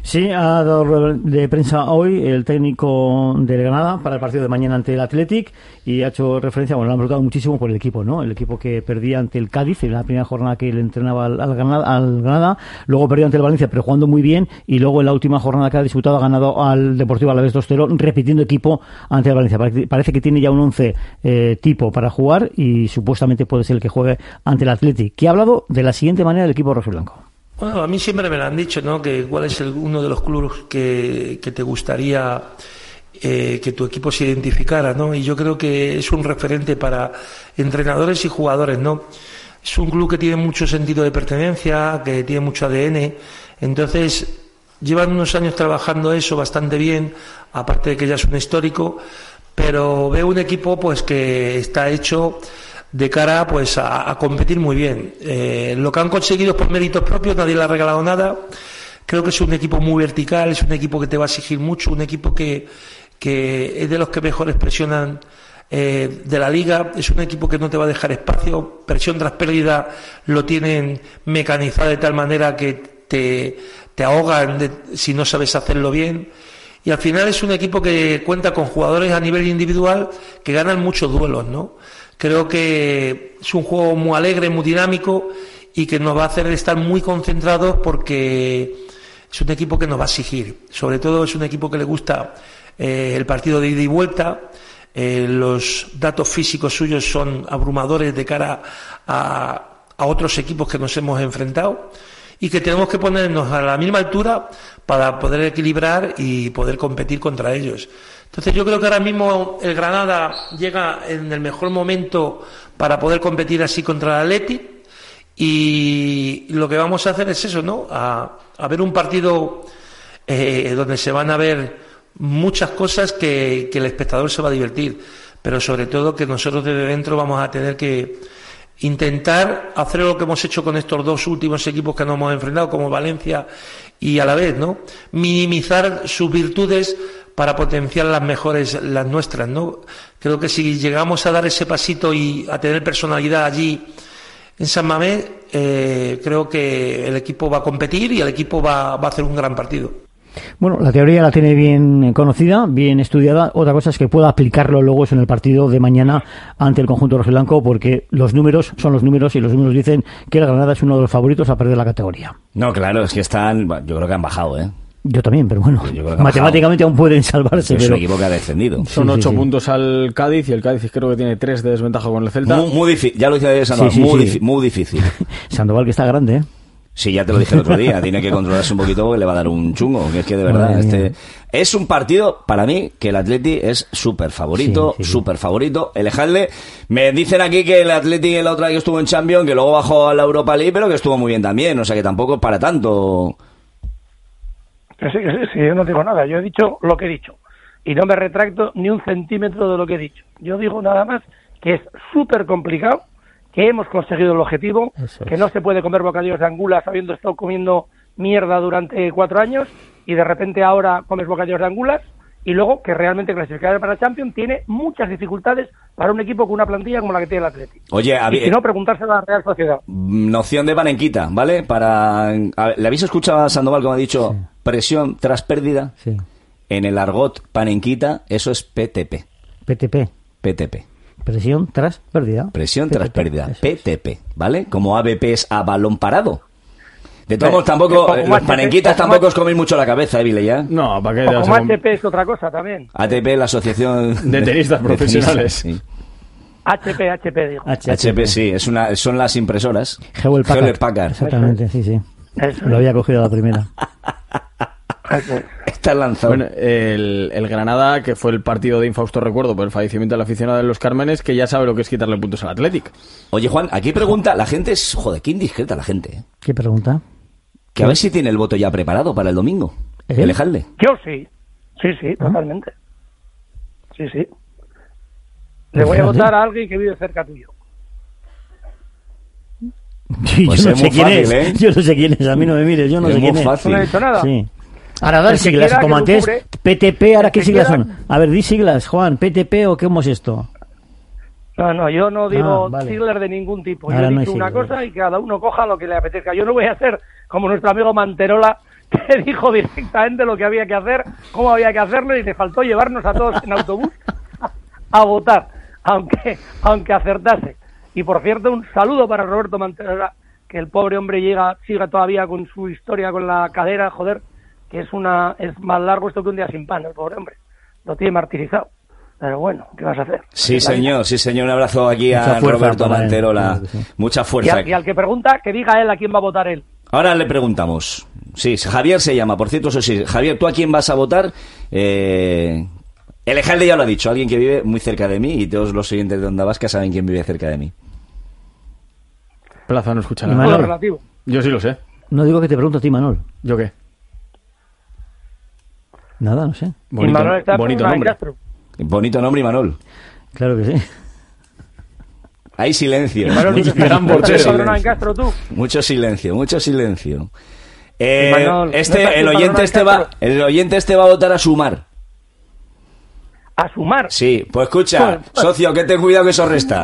Sí, ha dado rueda de prensa hoy el técnico del Granada para el partido de mañana ante el Athletic y ha hecho referencia, bueno, lo han preguntado muchísimo por el equipo, ¿no? El equipo que perdía ante el Cádiz en la primera jornada que le entrenaba al Granada, luego perdió ante el Valencia, pero jugando muy bien, y luego en la última jornada que ha disputado ha ganado al Deportivo Alavés 2-0, repitiendo equipo ante el Valencia. Parece que tiene ya un 11 tipo para jugar y supuestamente puede ser el que juegue ante el Athletic, que ha hablado de la siguiente manera del equipo rojiblanco. Bueno, a mí siempre me lo han dicho, ¿no? Que cuál es uno de los clubes que te gustaría que tu equipo se identificara, ¿no? Y yo creo que es un referente para entrenadores y jugadores, ¿no? Es un club que tiene mucho sentido de pertenencia, que tiene mucho ADN, entonces llevan unos años trabajando eso bastante bien, aparte de que ya es un histórico, pero veo un equipo pues que está hecho de cara pues a competir muy bien. Lo que han conseguido es por méritos propios, nadie le ha regalado nada. Creo que es un equipo muy vertical, es un equipo que te va a exigir mucho, un equipo que es de los que mejores presionan de la liga, es un equipo que no te va a dejar espacio, presión tras pérdida lo tienen mecanizado de tal manera que te ahogan si no sabes hacerlo bien. Y al final es un equipo que cuenta con jugadores a nivel individual que ganan muchos duelos, ¿no? Creo que es un juego muy alegre, muy dinámico y que nos va a hacer estar muy concentrados porque es un equipo que nos va a exigir. Sobre todo es un equipo que le gusta el partido de ida y vuelta. Los datos físicos suyos son abrumadores de cara a otros equipos que nos hemos enfrentado y que tenemos que ponernos a la misma altura para poder equilibrar y poder competir contra ellos. Entonces yo creo que ahora mismo el Granada llega en el mejor momento para poder competir así contra el Athletic y lo que vamos a hacer es eso, ¿no? A ver un partido donde se van a ver muchas cosas que el espectador se va a divertir, pero sobre todo que nosotros desde dentro vamos a tener que intentar hacer lo que hemos hecho con estos dos últimos equipos que nos hemos enfrentado, como Valencia y Alavés, ¿no? Minimizar sus virtudes para potenciar las mejores, las nuestras, ¿no? Creo que si llegamos a dar ese pasito y a tener personalidad allí en San Mamés, creo que el equipo va a competir y el equipo va a hacer un gran partido. Bueno, la teoría la tiene bien conocida, bien estudiada. Otra cosa es que pueda aplicarlo luego en el partido de mañana ante el conjunto rojiblanco, porque los números son los números y los números dicen que el Granada es uno de los favoritos a perder la categoría. No, claro, es que yo creo que han bajado, ¿eh? Yo también, pero bueno, matemáticamente aún pueden salvarse. Es un equipo que ha descendido. Son 8 puntos al Cádiz y el Cádiz creo que tiene 3 de desventaja con el Celta. Muy difícil, ya lo dice ayer Sandoval, muy difícil. Sandoval que está grande, ¿eh? Sí, ya te lo dije el otro día, tiene que controlarse un poquito porque le va a dar un chungo, que es que de verdad es un partido, para mí, que el Atleti es súper favorito, súper favorito. Elejadle, me dicen aquí que el Atleti en la otra que estuvo en Champions, que luego bajó a la Europa League, pero que estuvo muy bien también, o sea que tampoco es para tanto. Que sí, yo no digo nada, yo he dicho lo que he dicho y no me retracto ni un centímetro de lo que he dicho. Yo digo nada más que es súper complicado, que hemos conseguido el objetivo, que no se puede comer bocadillos de angulas habiendo estado comiendo mierda durante 4 años y de repente ahora comes bocadillos de angulas, y luego que realmente clasificar para Champions tiene muchas dificultades para un equipo con una plantilla como la que tiene el Atleti. Oye, y si no, preguntarse a la Real Sociedad. Noción de Panenquita, ¿vale? ¿Le habéis escuchado a Sandoval como ha dicho presión tras pérdida? Sí. En el argot Panenquita, eso es PTP. PTP. Presión tras pérdida. Presión tras pérdida. PTP, ¿vale? Como ABP es a balón parado. De todos modos, tampoco, los panenquitas tampoco os coméis mucho la cabeza, Vile, ¿ya? No, ¿para qué? Como ATP es otra cosa también. ATP, la asociación de tenistas profesionales. Sí. HP, digo. HP, sí, son las impresoras. Hewlett Packard. Exactamente, sí. Eso. Lo había cogido a la primera. Está lanzado. Bueno, el Granada, que fue el partido de infausto recuerdo por el fallecimiento del aficionado de los Cármenes, que ya sabe lo que es quitarle puntos al Athletic. Oye, Juan, aquí pregunta, la gente es, joder, qué indiscreta la gente, ¿eh? ¿Qué pregunta? Que a ver si tiene el voto ya preparado para el domingo. Elejalde. Yo sí, totalmente. Sí. Le voy a votar a alguien que vive cerca tuyo. Sí, pues yo no sé quién es, ¿eh? Yo no sé quién es, a mí no me mires, yo no sé quién es. Fácil. No he dicho nada. Sí. Ahora dar siglas, como antes, PTP, ahora qué siglas son. A ver, di siglas, Juan, PTP o cómo es esto. No, yo no digo siglas de ningún tipo. Ahora yo he dicho una cosa y cada uno coja lo que le apetezca. Yo no voy a hacer como nuestro amigo Manterola, que dijo directamente lo que había que hacer, cómo había que hacerlo, y le faltó llevarnos a todos en autobús a votar, aunque acertase. Y por cierto, un saludo para Roberto Manterola, que el pobre hombre siga todavía con su historia con la cadera, joder, que es más largo esto que un día sin pan, el pobre hombre. Lo tiene martirizado. Pero bueno, ¿qué vas a hacer? Sí, señor, un abrazo aquí a Roberto Manterola. Sí. Mucha fuerza. Y al que pregunta, que diga él a quién va a votar él. Ahora le preguntamos. Sí, Javier se llama, por cierto, eso sí. Javier, ¿tú a quién vas a votar? El alcalde ya lo ha dicho, alguien que vive muy cerca de mí, y todos los siguientes de Onda Vasca saben quién vive cerca de mí. Plaza no escucha nada. Relativo. Yo sí lo sé. No digo que te pregunto a ti, Manol. ¿Yo qué? Nada, no sé. Bonito nombre. Bonito nombre, Imanol. Claro que sí. Hay silencio. Mucho silencio. El oyente va a votar a Sumar. ¿A Sumar? Sí, pues escucha, socio, que ten cuidado que eso resta.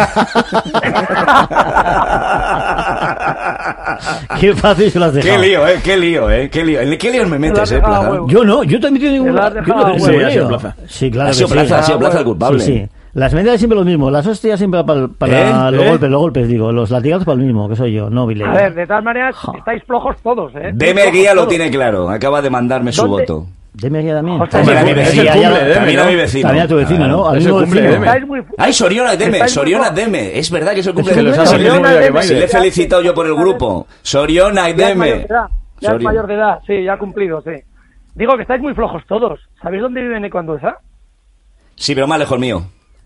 Qué fácil se lo has dejado. Qué lío. ¿En qué líos me metes, Plaza? Yo no, yo también tengo Plaza. Sí, claro. Ha sido Plaza el culpable. Sí. Las medidas siempre lo mismo, las hostias siempre para los golpes, digo, los latigazos para el mismo, que soy yo, no Viley. A ver, de todas maneras, estáis flojos todos, ¿eh? Deme Guía lo tiene claro, acaba de mandarme su voto. Deme Guía también. También a mi vecino. También a tu vecino, ¿no? Es el cumple de Deme. Ay, Soriona Deme. Es verdad que es el cumple de Deme. Si le he felicitado yo por el grupo. Soriona y Deme. Ya es mayor de edad, sí, ya ha cumplido, sí. Digo que estáis muy flojos todos. ¿Sabéis dónde vive Neco Andueza? Sí, pero más lejos mío.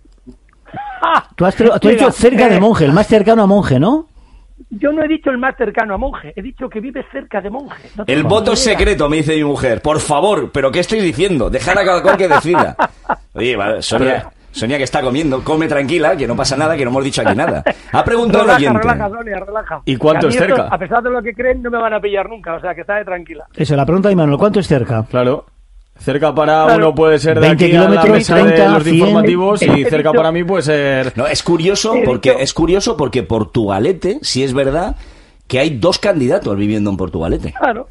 Tú has dicho cerca de Monje, el más cercano a Monje, ¿no? Yo no he dicho el más cercano a Monje, he dicho que vive cerca de Monje. No el voto es secreto, me dice mi mujer. Por favor, ¿pero qué estoy diciendo? Dejar a cada cual que decida. Oye, vale, Sonia que está comiendo, come tranquila, que no pasa nada, que no hemos dicho aquí nada. Ha preguntado el oyente. Relaja, Sonia, relaja. ¿Y cuánto es cerca? A pesar de lo que creen, no me van a pillar nunca, o sea, que está tranquila. Eso, la pregunta de Manuel, ¿cuánto es cerca? Claro. Cerca para uno puede ser de aquí a la mesa 30, de los 100, informativos, y cerca para mí puede ser... No, es curioso porque Portugalete, sí es verdad que hay 2 candidatos viviendo en Portugalete. Claro.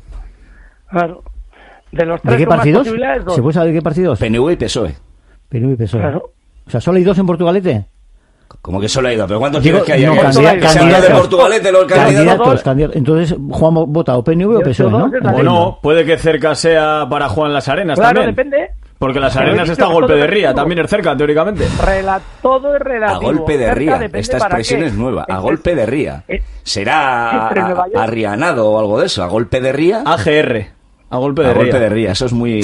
De los 3 ¿de qué partidos? ¿Se puede saber de qué partidos? PNV y PSOE. Claro. O sea, ¿solo hay 2 en Portugalete? ¿Cómo que solo hay 2? ¿Pero cuántos tienes que hay? No, candidatos de Portugalete, los candidatos. Entonces, Juan vota o PNV o PSOE, ¿no? O no, puede que cerca sea para Juan Las Arenas también. Claro, depende. Porque Las Arenas está a golpe de ría, también es cerca, teóricamente. Todo es relativo. A golpe de ría, esta expresión es nueva. A golpe de ría. ¿Será arrianado o algo de eso? A golpe de ría. AGR. A golpe de ría. A golpe de ría, eso es muy...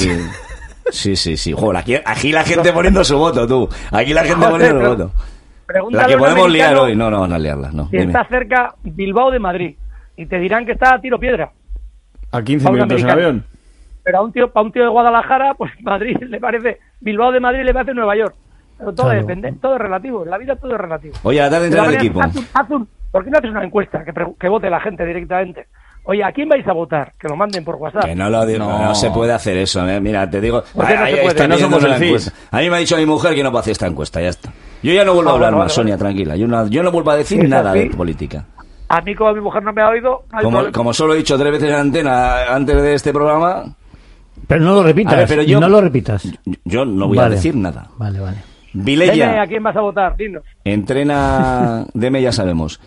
Sí. Joder, aquí la gente poniendo su voto, tú. Aquí la gente poniendo su voto. La que podemos liar hoy. No, liarla, no. Si está cerca Bilbao de Madrid. Y te dirán que está a tiro piedra. A 15 minutos en avión. Pero para un tío de Guadalajara, pues Madrid le parece... Bilbao de Madrid le parece Nueva York. Pero todo depende, todo es relativo. En la vida todo es relativo. Oye, a dar de entrar al equipo. ¿Por qué no haces una encuesta que vote la gente directamente? Oye, ¿a quién vais a votar? Que lo manden por WhatsApp. Que no se puede hacer eso, ¿eh? Mira, te digo... ¿Por qué no se puede? No somos el CIS. A mí me ha dicho mi mujer que no puedo hacer esta encuesta, ya está. Yo ya no vuelvo a hablar más, Sonia, tranquila. Yo no vuelvo a decir nada de política. A mí, como mi mujer no me ha oído... Como solo he dicho 3 veces en antena antes de este programa... Pero no lo repitas, no lo repitas. Yo no voy a decir nada. Vale. Vilella. Deme, ¿a quién vas a votar? Dinos. Entrena... Deme, ya sabemos.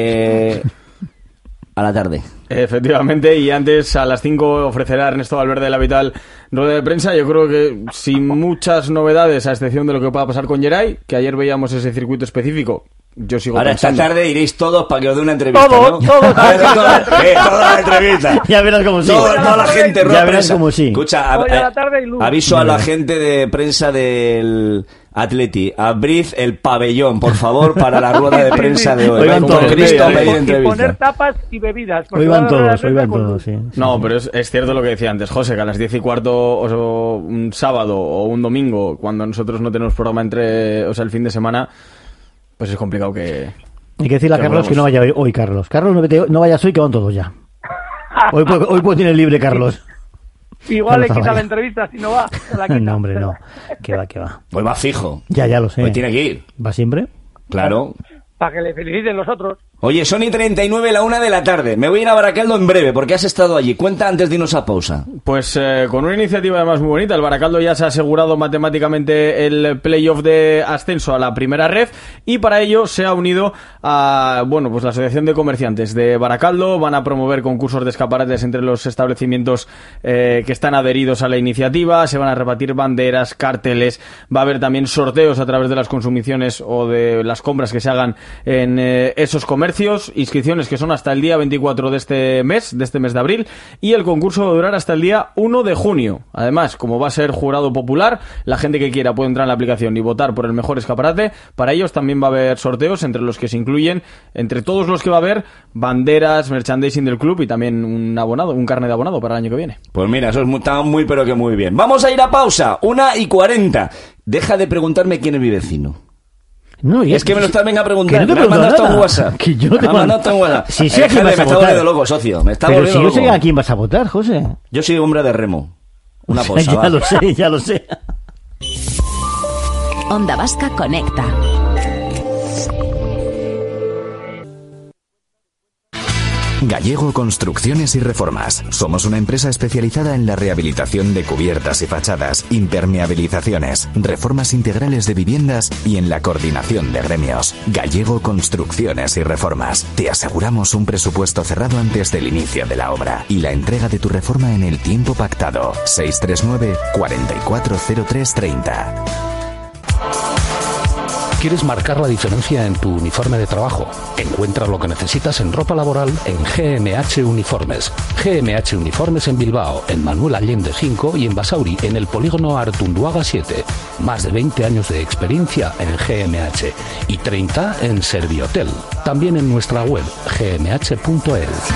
A la tarde. Efectivamente, y antes a las 5 ofrecerá Ernesto Valverde de la Vital rueda de prensa. Yo creo que sin muchas novedades, a excepción de lo que pueda pasar con Geray, que ayer veíamos ese circuito específico. Yo sigo ahora pensando. Esta tarde iréis todos para que os dé una entrevista, toda la entrevista. Ya verás como sí. Toda la gente ya verás como sí. Escucha, aviso a la gente de prensa del Atleti, abrid el pabellón, por favor, para la rueda de prensa de hoy. Hoy van todos. Y poner tapas y bebidas. Hoy van todos, sí. No, pero es cierto lo que decía antes, José, que a las 10:15 o un sábado o un domingo, cuando nosotros no tenemos programa el fin de semana, pues es complicado que... Hay que decirle a Carlos que no vaya hoy, Carlos. Carlos, no vayas hoy, que van todos ya. Hoy puede tener libre, Carlos. Igual le quita la entrevista si no va. No, hombre, no. Que va. Pues va fijo. Ya lo sé. Pues tiene que ir. ¿Va siempre? Claro. Para que le feliciten los otros. Oye, son y 39, la 1 de la tarde. Me voy a ir a Baracaldo en breve, porque has estado allí. Cuenta antes de irnos a pausa. Pues con una iniciativa además muy bonita. El Baracaldo ya se ha asegurado matemáticamente el playoff de ascenso a la primera red, y para ello se ha unido a, bueno, pues la Asociación de Comerciantes de Baracaldo. Van a promover concursos de escaparates entre los establecimientos que están adheridos a la iniciativa. Se van a repartir banderas, carteles. Va a haber también sorteos a través de las consumiciones o de las compras que se hagan en esos comercios. Inscripciones que son hasta el día 24 de este mes de abril, y el concurso va a durar hasta el día 1 de junio. Además, como va a ser jurado popular, la gente que quiera puede entrar en la aplicación y votar por el mejor escaparate. Para ellos también va a haber sorteos, entre los que se incluyen, entre todos los que va a haber, banderas, merchandising del club y también un carnet de abonado para el año que viene. Pues mira, eso está muy pero que muy bien. Vamos a ir a pausa, 1:40. Deja de preguntarme quién es mi vecino. No, es que me lo estás venga a preguntar. No te me has mandado un WhatsApp. Que yo no te mando un WhatsApp. Si sé a quién vas a me está votar. volviendo loco, socio. Me está Pero volviendo si yo loco. sé a quién vas a votar, José. Yo soy hombre de remo. Una pausa. Ya lo sé, ya lo sé. Onda Vasca conecta. Gallego Construcciones y Reformas. Somos una empresa especializada en la rehabilitación de cubiertas y fachadas, impermeabilizaciones, reformas integrales de viviendas y en la coordinación de gremios. Gallego Construcciones y Reformas. Te aseguramos un presupuesto cerrado antes del inicio de la obra y la entrega de tu reforma en el tiempo pactado. 639 440330. ¿Quieres marcar la diferencia en tu uniforme de trabajo? Encuentra lo que necesitas en ropa laboral en GMH Uniformes. GMH Uniformes en Bilbao, en Manuel Allende 5 y en Basauri, en el polígono Artunduaga 7. Más de 20 años de experiencia en GMH y 30 en Servihotel. También en nuestra web gmh.es.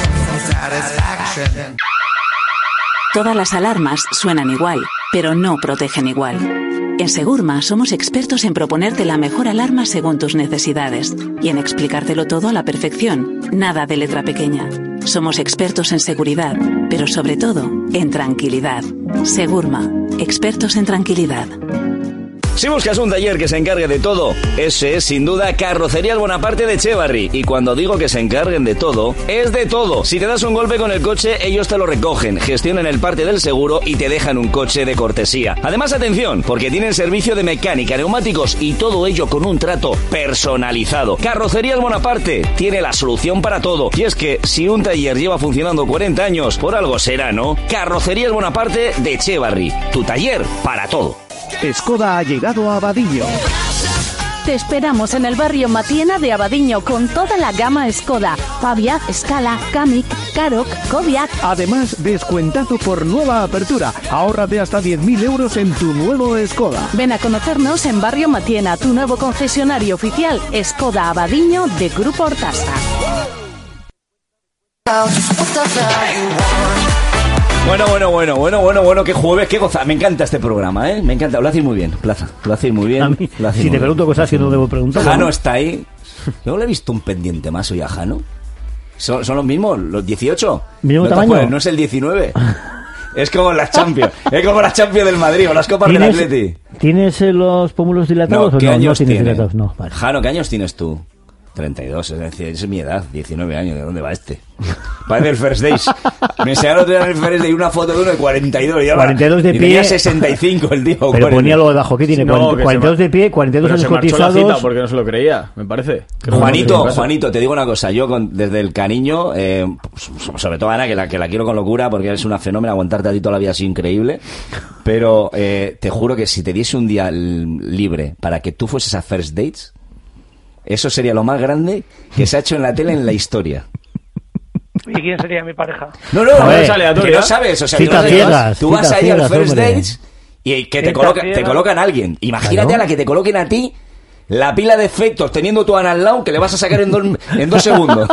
Todas las alarmas suenan igual, pero no protegen igual. En Segurma somos expertos en proponerte la mejor alarma según tus necesidades y en explicártelo todo a la perfección, nada de letra pequeña. Somos expertos en seguridad, pero sobre todo en tranquilidad. Segurma, expertos en tranquilidad. Si buscas un taller que se encargue de todo, ese es sin duda Carrocerías Bonaparte de Etxebarri. Y cuando digo que se encarguen de todo, es de todo. Si te das un golpe con el coche, ellos te lo recogen, gestionan el parte del seguro y te dejan un coche de cortesía. Además, atención, porque tienen servicio de mecánica, neumáticos y todo ello con un trato personalizado. Carrocerías Bonaparte tiene la solución para todo. Y es que si un taller lleva funcionando 40 años, por algo será, ¿no? Carrocerías Bonaparte de Etxebarri, tu taller para todo. Skoda ha llegado a Abadiño. Te esperamos en el barrio Matiena de Abadiño con toda la gama Skoda, Fabia, Scala, Kamiq, Karoq, Kodiaq. Además, descuentazo por nueva apertura. Ahórrate hasta 10.000 euros en tu nuevo Skoda. Ven a conocernos en barrio Matiena, tu nuevo concesionario oficial Skoda Abadiño de Grupo Hortasa. Bueno, qué jueves, qué goza. Me encanta este programa, ¿eh? Me encanta, lo hacéis muy bien, Plaza. Lo hacéis muy bien. A mí, si te pregunto cosas que no debo preguntar. Jano está ahí. Yo le he visto un pendiente más hoy a Jano. ¿Son los mismos? ¿Los 18? ¿Mismo tamaño? No es el 19. Es como las Champions. Es como las Champions del Madrid o las Copas del Atleti. ¿Tienes los pómulos dilatados no, o ¿qué no? años No tienes tienes? dilatados, no. Vale. Jano, ¿qué años tienes tú? 32, es decir, es mi edad, 19 años, ¿de dónde va este? Parece el First Days. Me enseñaron otro día en el First Day una foto de uno de 42. 42 de pie. Tenía 65 el tío. Pero ponía lo debajo, ¿qué tiene? No, 42 de pie, 42 años cotizados. Se marchó la cita porque no se lo creía, me parece. Juanito, te digo una cosa. Yo desde el cariño, sobre todo Ana, que la quiero con locura porque eres una fenómena, aguantarte a ti toda la vida es increíble. Pero te juro que si te diese un día libre para que tú fueses a First Dates, eso sería lo más grande que se ha hecho en la tele en la historia. ¿Y quién sería mi pareja? No, es aleatorio. que no sabes, o sea, tú vas ahí al First Dates y que te colocan a alguien. Imagínate a la que te coloquen a ti la pila de efectos teniendo tu Ana al lado que le vas a sacar en 2 segundos.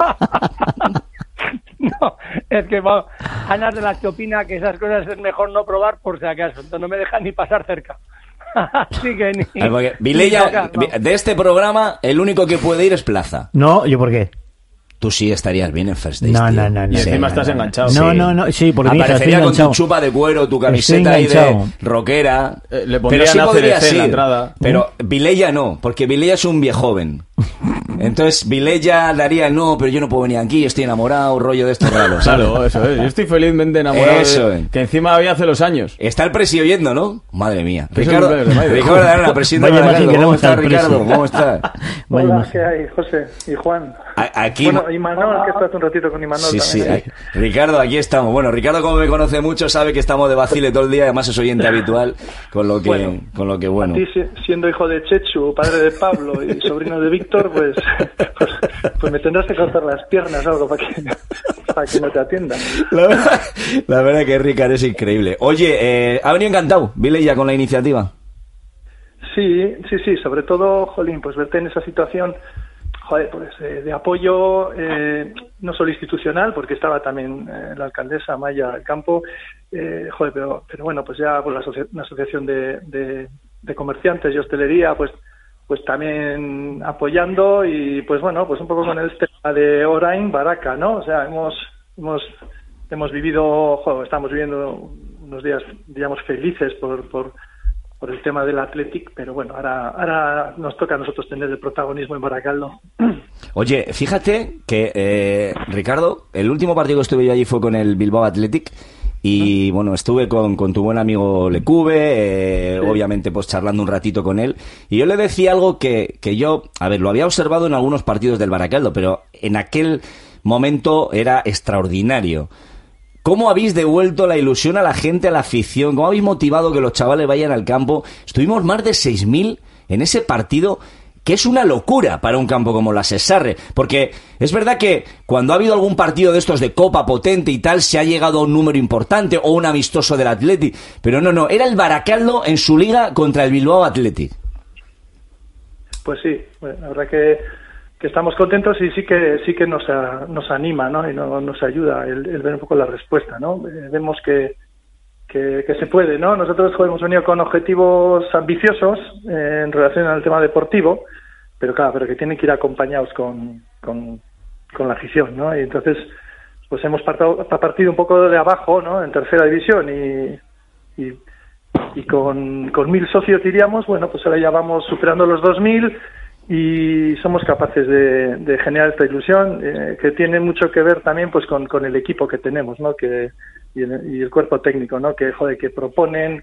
No, es que Ana es de las que opina que esas cosas es mejor no probar por si acaso, entonces no me dejan ni pasar cerca. Así que ni... Vileya, de este programa, el único que puede ir es Plaza. No, ¿yo por qué? Tú sí estarías bien en First Days. No. Y encima estás enganchado. No, sí, porque aparecería con tu chupa de cuero, tu camiseta ahí de rockera. Le pondrían ACDC en la entrada. Pero Vileya no, porque Vileya es un viejoven. Entonces Vilella daría el no, pero yo no puedo venir aquí, estoy enamorado, rollo de estos raros. Claro, eso es. Yo estoy felizmente enamorado. Eso es. Que encima había hace los años. Está el presi oyendo, ¿no? Madre mía. Eso Ricardo es verdad, de Arana, presidente de Barakaldo. ¿Cómo está, Ricardo? ¿Cómo está? Hola, ¿qué hay, José y Juan? Aquí... Bueno, y Manol, que estás un ratito con Imanol sí, también. Sí. Ricardo, aquí estamos. Bueno, Ricardo, como me conoce mucho, sabe que estamos de vacile todo el día, además es oyente habitual, con lo que bueno. A ti, siendo hijo de Chechu, padre de Pablo y sobrino de Víctor, pues me tendrás que cortar las piernas o algo para que no te atienda. La verdad que Ricardo es increíble. Oye, ha venido encantado, Vilella, con la iniciativa. Sí, sobre todo, jolín, pues verte en esa situación, joder, pues de apoyo, no solo institucional, porque estaba también la alcaldesa Maya del Campo, joder, pero bueno, pues ya pues la asociación de comerciantes y hostelería, pues también apoyando, y pues bueno, pues un poco con el tema de Orain Baraka, ¿no? O sea, hemos vivido, estamos viviendo unos días, digamos, felices por el tema del Athletic, pero bueno, ahora nos toca a nosotros tener el protagonismo en Barakaldo. Oye, fíjate que, Ricardo, el último partido que estuve yo allí fue con el Bilbao Athletic, y bueno, estuve con tu buen amigo Lecube, obviamente pues charlando un ratito con él, y yo le decía algo que yo, a ver, lo había observado en algunos partidos del Barakaldo, pero en aquel momento era extraordinario. ¿Cómo habéis devuelto la ilusión a la gente, a la afición? ¿Cómo habéis motivado que los chavales vayan al campo? Estuvimos más de 6.000 en ese partido, que es una locura para un campo como la Cesarre. Porque es verdad que cuando ha habido algún partido de estos de Copa potente y tal, se ha llegado a un número importante o un amistoso del Athletic. Pero no, era el Barakaldo en su liga contra el Bilbao Athletic. Pues sí, bueno, la verdad que estamos contentos, y sí que nos anima, ¿no? Y nos ayuda el ver un poco la respuesta, ¿no? Vemos que se puede, ¿no? Nosotros hemos venido con objetivos ambiciosos en relación al tema deportivo, pero que tienen que ir acompañados con la afición, ¿no? Y entonces pues hemos partido un poco de abajo, ¿no? En tercera división, y con 1.000 socios, diríamos, bueno, pues ahora ya vamos superando los 2.000, y somos capaces de generar esta ilusión, que tiene mucho que ver también pues con el equipo que tenemos, ¿no? Y el cuerpo técnico, ¿no? Que proponen,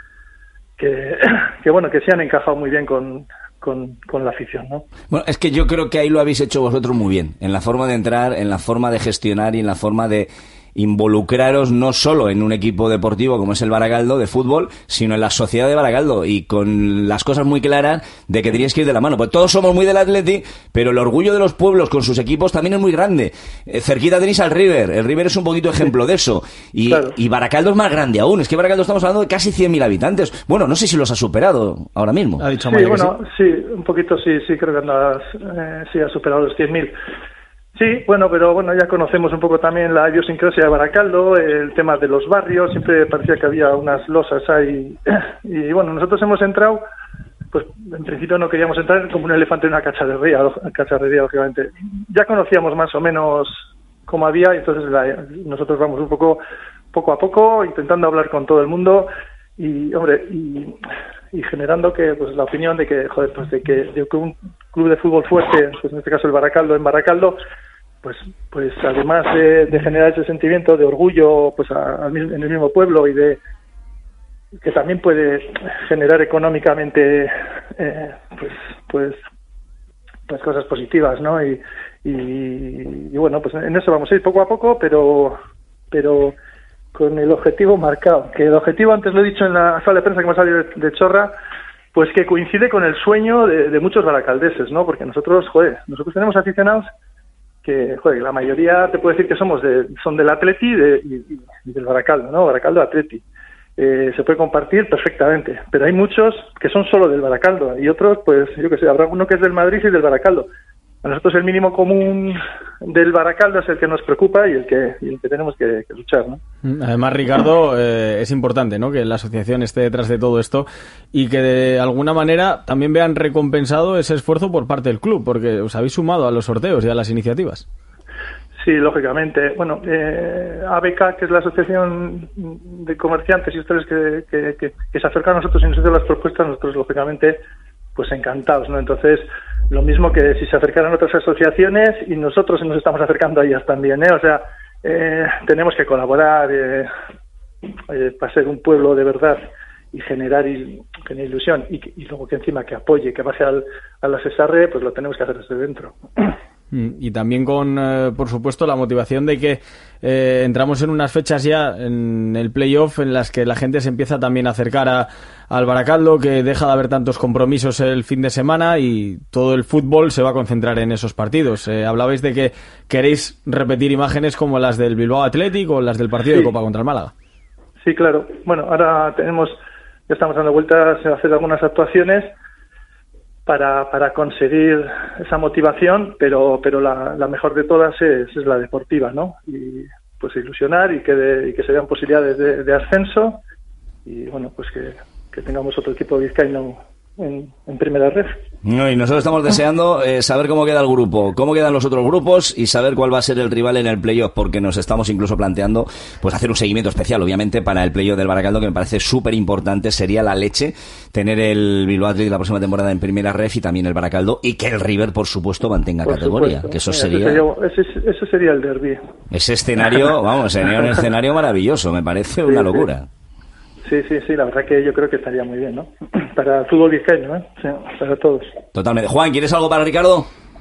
que bueno, que se han encajado muy bien con la afición, ¿no? Bueno, es que yo creo que ahí lo habéis hecho vosotros muy bien, en la forma de entrar, en la forma de gestionar y en la forma de involucraros no solo en un equipo deportivo como es el Barakaldo de fútbol, sino en la sociedad de Barakaldo, y con las cosas muy claras de que tenéis que ir de la mano. Pues todos somos muy del Athletic, pero el orgullo de los pueblos con sus equipos también es muy grande. Cerquita tenéis al River, el River es un poquito ejemplo de eso, y, claro, y Barakaldo es más grande aún. Es que Barakaldo estamos hablando de casi 100.000 habitantes. Bueno, no sé si los ha superado ahora mismo. Ha dicho sí, un poquito sí, creo que sí ha superado los 100.000. Sí, pero ya conocemos un poco también la idiosincrasia de Barakaldo, el tema de los barrios, siempre parecía que había unas losas ahí, y bueno, nosotros hemos entrado, pues en principio no queríamos entrar como un elefante en una cacharrería, lógicamente. Ya conocíamos más o menos cómo había, y entonces nosotros vamos un poco a poco, intentando hablar con todo el mundo, y generando que pues la opinión de que de que un club de fútbol fuerte, pues en este caso el Barakaldo, en Barakaldo, pues además de generar ese sentimiento de orgullo pues en el mismo pueblo, y de que también puede generar económicamente pues cosas positivas, ¿no? Y bueno, pues en eso vamos a ir poco a poco, pero con el objetivo marcado, que el objetivo, antes lo he dicho en la sala de prensa que me ha salido de chorra, pues que coincide con el sueño de muchos baracaldeses, ¿no? Porque nosotros tenemos aficionados que, la mayoría te puede decir que son del Atleti y del Barakaldo, ¿no? Barakaldo Atleti. Se puede compartir perfectamente, pero hay muchos que son solo del Barakaldo, y otros, pues, yo que sé, habrá uno que es del Madrid y del Barakaldo. A nosotros el mínimo común del Barakaldo es el que nos preocupa y el que tenemos que luchar, ¿no? Además, Ricardo, es importante, ¿no?, que la asociación esté detrás de todo esto y que de alguna manera también vean recompensado ese esfuerzo por parte del club, porque os habéis sumado a los sorteos y a las iniciativas. Sí, lógicamente. Bueno, ABK, que es la asociación de comerciantes y ustedes que se acercan a nosotros y nos hacen las propuestas, nosotros lógicamente pues encantados, ¿no? Entonces, Lo mismo que si se acercaran otras asociaciones, y nosotros nos estamos acercando a ellas también, O sea, tenemos que colaborar para ser un pueblo de verdad y generar ilusión, y luego que encima que apoye, que baje a la SESARRE, pues lo tenemos que hacer desde dentro. Y también con, por supuesto, la motivación de que entramos en unas fechas ya en el playoff en las que la gente se empieza también a acercar al Baracaldo, que deja de haber tantos compromisos el fin de semana y todo el fútbol se va a concentrar en esos partidos. Hablabais de que queréis repetir imágenes como las del Bilbao Athletic o las del partido de Copa contra el Málaga. Sí, claro. Bueno, ahora ya estamos dando vueltas a hacer algunas actuaciones para conseguir esa motivación, pero la mejor de todas es la deportiva, ¿no? Y pues ilusionar y que se vean posibilidades de ascenso, y bueno, pues que tengamos otro equipo vizcaíno en primera red. No, y nosotros estamos deseando saber cómo queda el grupo, cómo quedan los otros grupos y saber cuál va a ser el rival en el playoff, porque nos estamos incluso planteando pues hacer un seguimiento especial, obviamente, para el playoff del Baracaldo, que me parece súper importante. Sería la leche tener el Bilbao Athletic la próxima temporada en primera ref y también el Baracaldo, y que el River, por supuesto, mantenga categoría. Que eso sería... Ese sería el derbi. Ese escenario, vamos, sería un escenario maravilloso, me parece una locura. Sí, la verdad que yo creo que estaría muy bien, ¿no? Para el fútbol vizcaíno, sí, para todos. Totalmente. Juan, ¿quieres algo para Ricardo?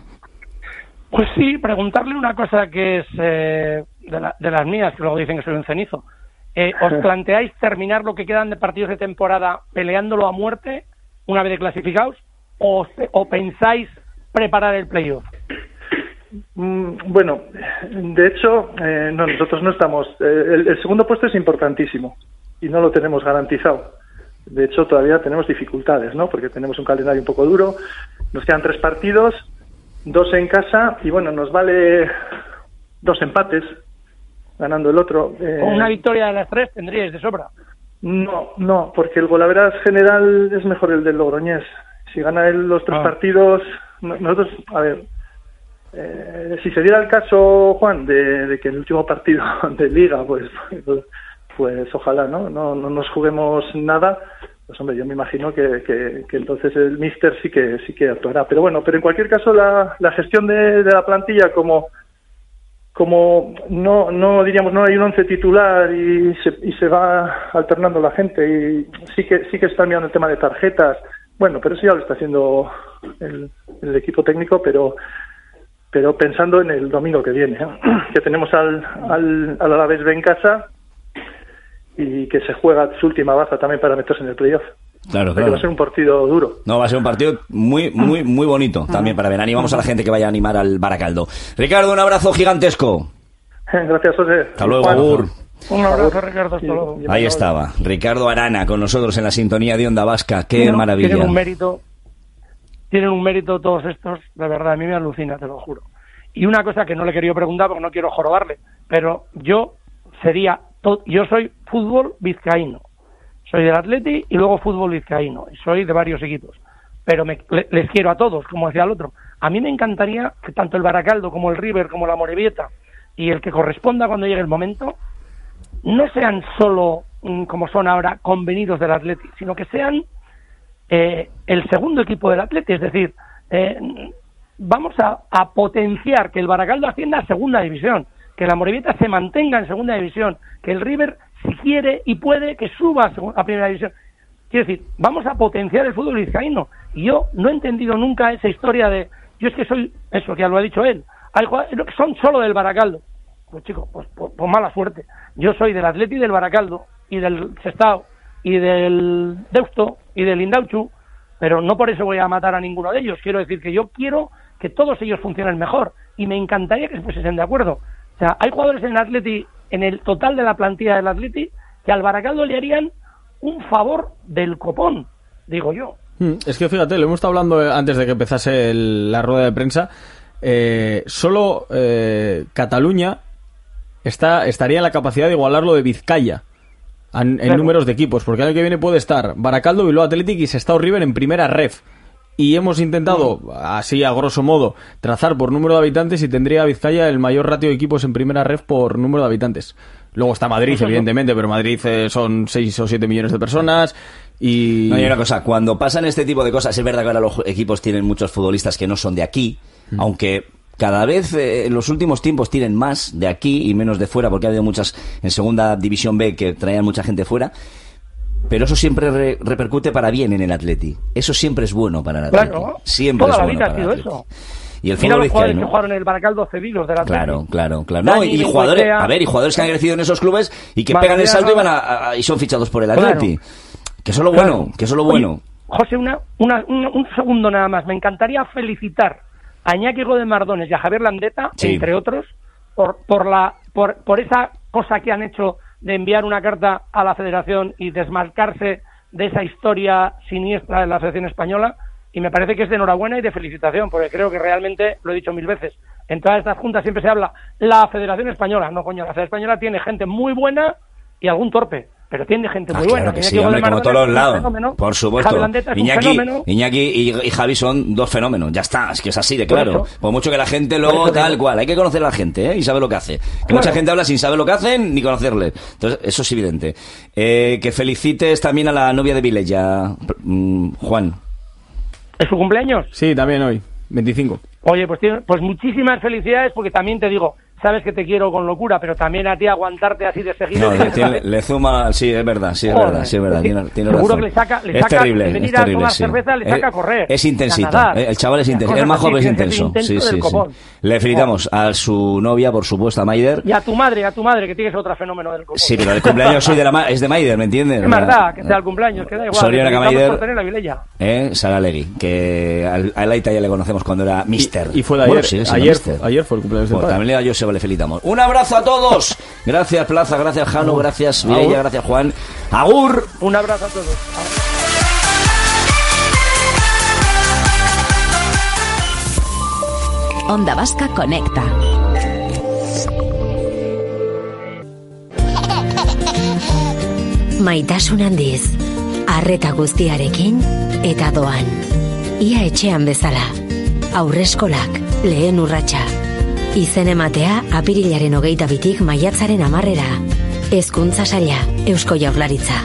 Pues sí, preguntarle una cosa que es de las mías, que luego dicen que soy un cenizo. ¿Os planteáis terminar lo que quedan de partidos de temporada peleándolo a muerte una vez clasificados, o pensáis preparar el playoff? Bueno, de hecho, no, nosotros no estamos... el segundo puesto es importantísimo y no lo tenemos garantizado. De hecho, todavía tenemos dificultades, ¿no? Porque tenemos un calendario un poco duro. Nos quedan 3 partidos, 2 en casa, y bueno, nos vale 2 empates, ganando el otro. ¿Con una victoria de las 3 tendríais de sobra? No, porque el golaveras general es mejor el del Logroñés. Si gana él los 3 partidos, nosotros, a ver, si se diera el caso, Juan, de que el último partido de Liga, pues ojalá no nos juguemos nada, pues hombre, yo me imagino que entonces el míster sí que actuará. Pero bueno, en cualquier caso la gestión de la plantilla, como no diríamos, no hay un 11 titular y se va alternando la gente, y sí que está mirando el tema de tarjetas. Bueno, pero eso ya lo está haciendo el equipo técnico, pero pensando en el domingo que viene, que tenemos al Alavés B en casa, y que se juega su última baza también para meterse en el playoff. Claro. Que va a ser un partido duro. No, va a ser un partido muy bonito también para ver. Animamos a la gente que vaya a animar al Baracaldo. Ricardo, un abrazo gigantesco. Gracias, José. Hasta luego, Agur. Un abrazo, Ricardo, hasta luego. Ahí estaba, Ricardo Arana con nosotros en la sintonía de Onda Vasca. Qué maravilla. Tienen un mérito todos estos, de verdad, a mí me alucina, te lo juro. Y una cosa que no le he querido preguntar porque no quiero jorobarle, pero yo soy fútbol vizcaíno, soy del Atleti y luego fútbol vizcaíno, y soy de varios equipos, pero les quiero a todos, como decía el otro. A mí me encantaría que tanto el Baracaldo como el River, como la Amorebieta y el que corresponda cuando llegue el momento, no sean solo, como son ahora, convenidos del Atleti, sino que sean el segundo equipo del Atleti. Es decir, vamos a potenciar que el Baracaldo ascienda a segunda división, que la Amorebieta se mantenga en segunda división, que el River, si quiere y puede, que suba a primera división. Quiero decir, vamos a potenciar el fútbol vizcaíno. Y yo no he entendido nunca esa historia de... Yo es que soy... Eso, que ya lo ha dicho él. Hay jugadores que son solo del Baracaldo. Pues chicos, pues mala suerte. Yo soy del Atleti y del Baracaldo, y del Sestao, y del Deusto, y del Indauchu, pero no por eso voy a matar a ninguno de ellos. Quiero decir que yo quiero que todos ellos funcionen mejor, y me encantaría que se pusiesen de acuerdo. O sea, hay jugadores en el Atleti, en el total de la plantilla del Atleti, que al Baracaldo le harían un favor del copón, digo yo. Es que fíjate, lo hemos estado hablando antes de que empezase la rueda de prensa. Solo Cataluña estaría en la capacidad de igualar lo de Vizcaya en números de equipos, porque el año que viene puede estar Baracaldo, Bilbao Athletic y Sestao River en primera ref. Y hemos intentado, así a grosso modo, trazar por número de habitantes, y tendría Vizcaya el mayor ratio de equipos en primera ref por número de habitantes. Luego está Madrid, evidentemente, pero Madrid son 6 o 7 millones de personas. Y... No, y una cosa, cuando pasan este tipo de cosas, es verdad que ahora los equipos tienen muchos futbolistas que no son de aquí, aunque cada vez en los últimos tiempos tienen más de aquí y menos de fuera, porque ha habido muchas en segunda división B que traían mucha gente fuera, pero eso siempre repercute para bien en el Atleti. Eso siempre es bueno para el Atleti. Claro, siempre toda es la bueno vida ha para sido el Atleti. eso. Y el Mira fútbol los jugadores vizcaíno, que jugaron en el Baracaldo cedidos del Atleti. Claro. No, Dani, y jugadores, Bengoechea, a ver, y jugadores que han crecido en esos clubes y que Mariano, pegan el salto y van y son fichados por el Atleti. Claro. Que eso es lo bueno, que eso es lo bueno. Oye, José, un segundo nada más. Me encantaría felicitar a Iñaki Godemardones y a Javier Landeta, Sí. entre otros, por esa cosa que han hecho de enviar una carta a la Federación y desmarcarse de esa historia siniestra de la Federación Española, y me parece que es de enhorabuena y de felicitación, porque creo que realmente, lo he dicho 1000 veces, en todas estas juntas siempre se habla la Federación Española. No, coño, la Federación Española tiene gente muy buena y algún torpe, pero tiene gente muy buena. Claro que Iñaki sí, hombre, como Godemardones todos los es un lados. fenómeno. Por supuesto. Javi Landeta es un fenómeno. Iñaki y Javi son dos fenómenos. Ya está, es que es así de Por claro. eso. Por mucho que la gente luego Por eso tal digo. cual. Hay que conocer a la gente, ¿eh? Y saber lo que hace. Que Claro. mucha gente habla sin saber lo que hacen ni conocerles. Entonces, eso es evidente. Que felicites también a la novia de Vilella, Juan. ¿Es su cumpleaños? Sí, también hoy, 25. Oye, pues muchísimas felicidades, porque también te digo, sabes que te quiero con locura, pero también a ti aguantarte así de seguido. No, le zuma, sí, es verdad, Joder. tiene Seguro razón. que le saca es terrible, venir es a terrible, tomar sí. cerveza, le saca a correr. Es intensito, a nadar. el chaval es intenso, Cosas el más joven es así, intenso. Sí, del sí. copón. Le felicitamos a su novia, por supuesto, a Maider. Y a tu madre, que tienes otro fenómeno del copón. Sí, pero el cumpleaños hoy es de Maider, ¿me entiendes? Es verdad, que sea el cumpleaños, que da igual. Soriana que Maider, por tener la Vilella. Sara Legui, que a Laita ya le conocemos cuando era Mister. Y fue de ayer, Bueno, sigue siendo Mister. ayer fue el cumpleaños del Bueno, padre. también a Joseba le felicitamos. Un abrazo a todos. Gracias Plaza, gracias Jano, gracias Mireia, gracias Juan. Agur. Un abrazo a todos. Onda Vasca Conecta. Maitasun handiz, arreta guztiarekin eta doan. Ia etxean bezala. Aurreskolak, lehen urratsa. Izen ematea apirilaren 22tik maiatzaren 10era. Hezkuntza Saila, Eusko Jaurlaritza.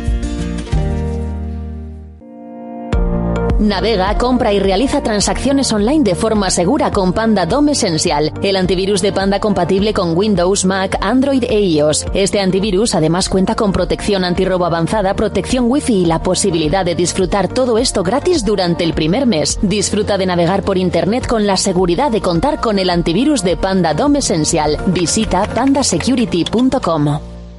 Navega, compra y realiza transacciones online de forma segura con Panda Dome Essential, el antivirus de Panda compatible con Windows, Mac, Android e iOS. Este antivirus además cuenta con protección antirrobo avanzada, protección Wi-Fi y la posibilidad de disfrutar todo esto gratis durante el primer mes. Disfruta de navegar por internet con la seguridad de contar con el antivirus de Panda Dome Essential. Visita pandasecurity.com.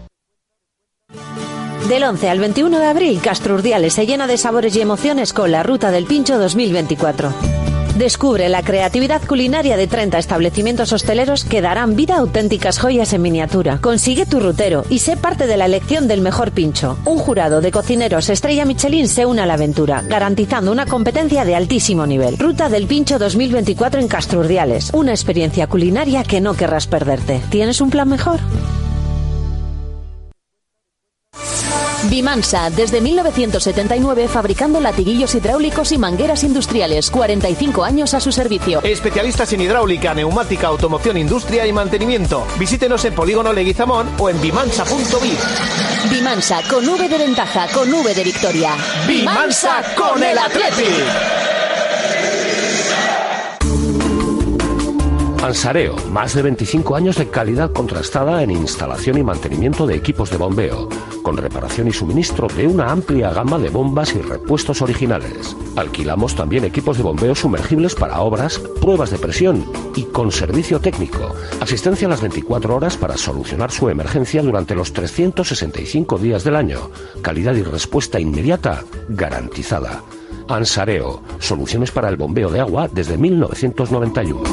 Del 11 al 21 de abril, Castro Urdiales se llena de sabores y emociones con la Ruta del Pincho 2024. Descubre la creatividad culinaria de 30 establecimientos hosteleros que darán vida a auténticas joyas en miniatura. Consigue tu rutero y sé parte de la elección del mejor pincho. Un jurado de cocineros estrella Michelin se une a la aventura, garantizando una competencia de altísimo nivel. Ruta del Pincho 2024 en Castro Urdiales. Una experiencia culinaria que no querrás perderte. ¿Tienes un plan mejor? Bimansa, desde 1979 fabricando latiguillos hidráulicos y mangueras industriales, 45 años a su servicio. Especialistas en hidráulica, neumática, automoción, industria y mantenimiento. Visítenos en Polígono Leguizamón o en bimansa.biz. Bimansa, con V de ventaja, con V de victoria. ¡Bimansa con el Atleti! Ansareo, más de 25 años de calidad contrastada en instalación y mantenimiento de equipos de bombeo, con reparación y suministro de una amplia gama de bombas y repuestos originales. Alquilamos también equipos de bombeo sumergibles para obras, pruebas de presión y con servicio técnico. Asistencia a las 24 horas para solucionar su emergencia durante los 365 días del año. Calidad y respuesta inmediata garantizada. Ansareo, soluciones para el bombeo de agua desde 1991.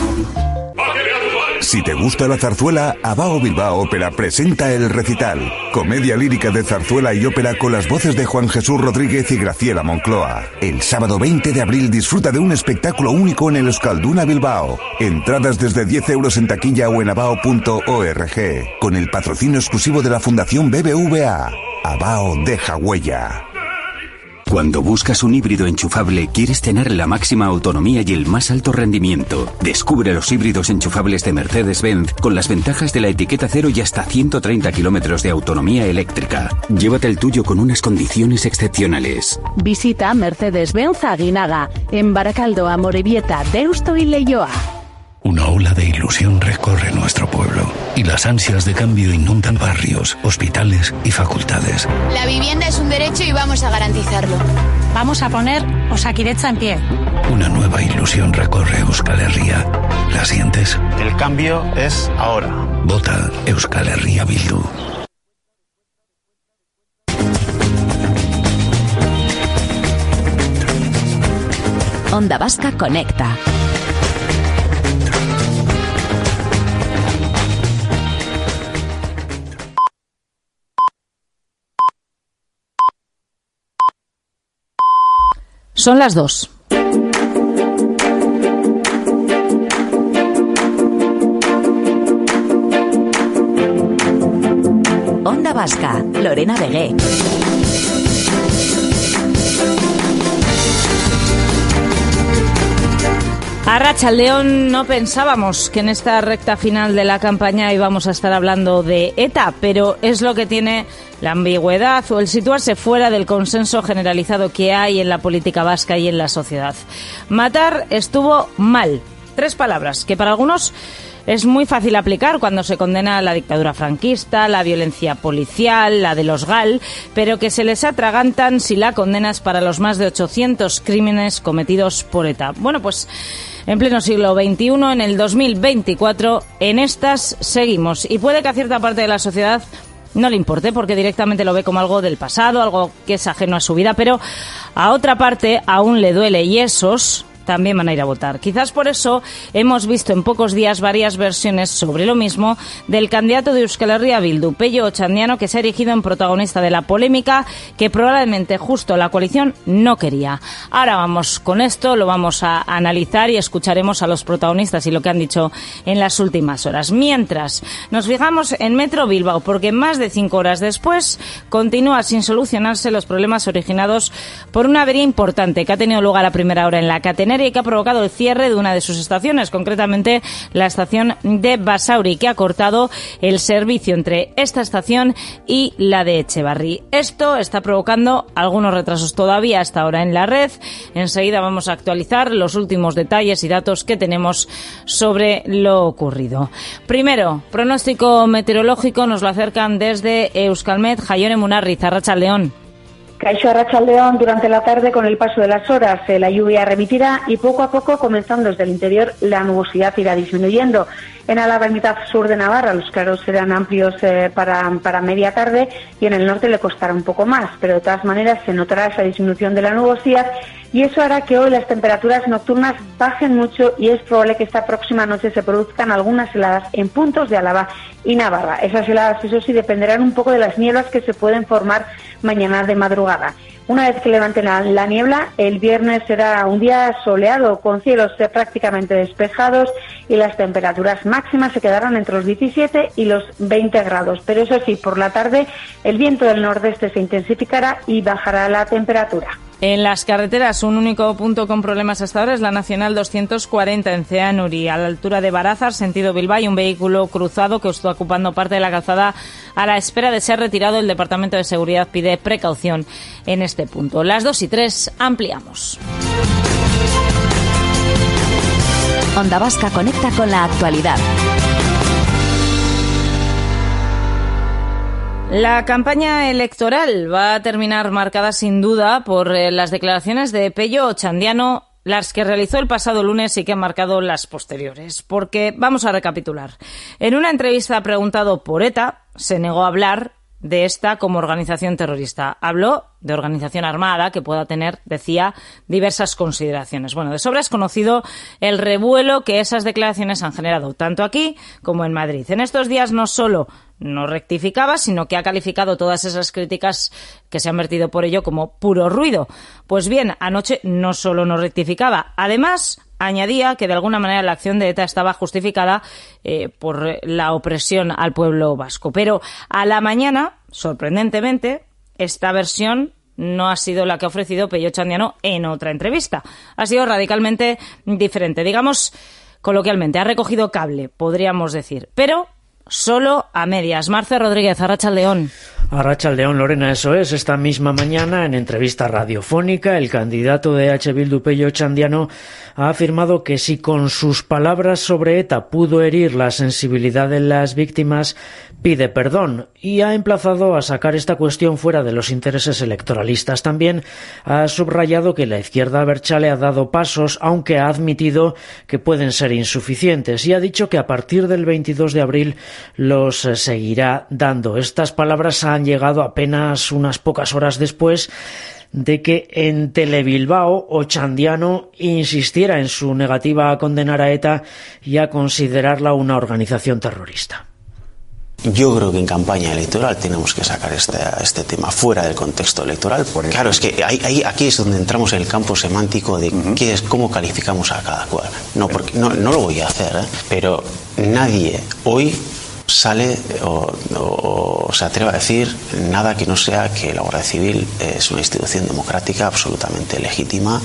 Si te gusta la zarzuela, Abao Bilbao Ópera presenta El Recital, comedia lírica de zarzuela y ópera con las voces de Juan Jesús Rodríguez y Graciela Moncloa. El sábado 20 de abril disfruta de un espectáculo único en el Euskalduna Bilbao. Entradas desde 10 euros en taquilla o en abao.org, con el patrocinio exclusivo de la Fundación BBVA. Abao deja huella. Cuando buscas un híbrido enchufable, quieres tener la máxima autonomía y el más alto rendimiento. Descubre los híbridos enchufables de Mercedes-Benz con las ventajas de la etiqueta cero y hasta 130 kilómetros de autonomía eléctrica. Llévate el tuyo con unas condiciones excepcionales. Visita Mercedes-Benz Aguinaga, en Baracaldo, Amorebieta, Deusto y Leioa. Una ola de ilusión recorre nuestro pueblo y las ansias de cambio inundan barrios, hospitales y facultades. La vivienda es un derecho y vamos a garantizarlo. Vamos a poner Osakidecha en pie. Una nueva ilusión recorre Euskal Herria. ¿La sientes? El cambio es ahora. Vota Euskal Herria Bildu. Onda Vasca Conecta. Son las 2. Onda Vasca, Lorena Vegué. Arratsaldeon, no pensábamos que en esta recta final de la campaña íbamos a estar hablando de ETA, pero es lo que tiene la ambigüedad o el situarse fuera del consenso generalizado que hay en la política vasca y en la sociedad. Matar estuvo mal. 3 palabras que para algunos es muy fácil aplicar cuando se condena la dictadura franquista, la violencia policial, la de los GAL, pero que se les atragantan si la condenas para los más de 800 crímenes cometidos por ETA. Bueno, pues en pleno siglo XXI, en el 2024, en estas seguimos. Y puede que a cierta parte de la sociedad no le importe, porque directamente lo ve como algo del pasado, algo que es ajeno a su vida, pero a otra parte aún le duele y esos también van a ir a votar. Quizás por eso hemos visto en pocos días varias versiones sobre lo mismo del candidato de Euskal Herria Bildu, Pello Otxandiano, que se ha erigido en protagonista de la polémica que probablemente justo la coalición no quería. Ahora vamos con esto, lo vamos a analizar y escucharemos a los protagonistas y lo que han dicho en las últimas horas. Mientras, nos fijamos en Metro Bilbao, porque más de 5 horas después continúa sin solucionarse los problemas originados por una avería importante que ha tenido lugar a primera hora en la catenaria y que ha provocado el cierre de una de sus estaciones, concretamente la estación de Basauri, que ha cortado el servicio entre esta estación y la de Etxebarri. Esto está provocando algunos retrasos todavía hasta ahora en la red. Enseguida vamos a actualizar los últimos detalles y datos que tenemos sobre lo ocurrido. Primero, pronóstico meteorológico nos lo acercan desde Euskalmet. Jaione Munarriz, Arratsaldeon. Caixo Arratsaldeon, durante la tarde, con el paso de las horas, la lluvia remitirá y poco a poco, comenzando desde el interior, la nubosidad irá disminuyendo. En Álava y mitad sur de Navarra los claros serán amplios para media tarde y en el norte le costará un poco más, pero de todas maneras se notará esa disminución de la nubosidad y eso hará que hoy las temperaturas nocturnas bajen mucho y es probable que esta próxima noche se produzcan algunas heladas en puntos de Álava y Navarra. Esas heladas, eso sí, dependerán un poco de las nieblas que se pueden formar mañana de madrugada. Una vez que levanten la niebla, el viernes será un día soleado, con cielos prácticamente despejados y las temperaturas máximas se quedarán entre los 17 y los 20 grados. Pero eso sí, por la tarde el viento del nordeste se intensificará y bajará la temperatura. En las carreteras, un único punto con problemas hasta ahora es la Nacional 240 en Ceanuri, a la altura de Barazar, sentido Bilbao, y un vehículo cruzado que está ocupando parte de la calzada a la espera de ser retirado. El Departamento de Seguridad pide precaución en este punto. Las 2 y 3, ampliamos. Onda Vasca conecta con la actualidad. La campaña electoral va a terminar marcada sin duda por las declaraciones de Pello Otxandiano, las que realizó el pasado lunes y que han marcado las posteriores. Porque vamos a recapitular. En una entrevista preguntado por ETA, se negó a hablar de esta como organización terrorista. Habló de organización armada que pueda tener, decía, diversas consideraciones. Bueno, de sobra es conocido el revuelo que esas declaraciones han generado, tanto aquí como en Madrid. En estos días no solo no rectificaba, sino que ha calificado todas esas críticas que se han vertido por ello como puro ruido. Pues bien, anoche no solo no rectificaba, además añadía que de alguna manera la acción de ETA estaba justificada por la opresión al pueblo vasco. Pero a la mañana, sorprendentemente, esta versión no ha sido la que ha ofrecido Pello Otxandiano en otra entrevista. Ha sido radicalmente diferente. Digamos, coloquialmente, ha recogido cable, podríamos decir, pero solo a medias. Marce Rodríguez, Arratsaldeon. Arratsaldeon, Lorena, eso es. Esta misma mañana, en entrevista radiofónica, el candidato de H. Bildu, Pello Otxandiano, ha afirmado que si con sus palabras sobre ETA pudo herir la sensibilidad de las víctimas, pide perdón y ha emplazado a sacar esta cuestión fuera de los intereses electoralistas. También ha subrayado que la izquierda abertzale ha dado pasos, aunque ha admitido que pueden ser insuficientes, y ha dicho que a partir del 22 de abril los seguirá dando. Estas palabras han llegado apenas unas pocas horas después de que en Telebilbao Otxandiano insistiera en su negativa a condenar a ETA y a considerarla una organización terrorista. Yo creo que en campaña electoral tenemos que sacar este tema fuera del contexto electoral. Claro, es que aquí es donde entramos en el campo semántico de cómo calificamos a cada cual. No, porque no lo voy a hacer, pero nadie hoy sale o se atreve a decir nada que no sea que la Guardia Civil es una institución democrática absolutamente legítima,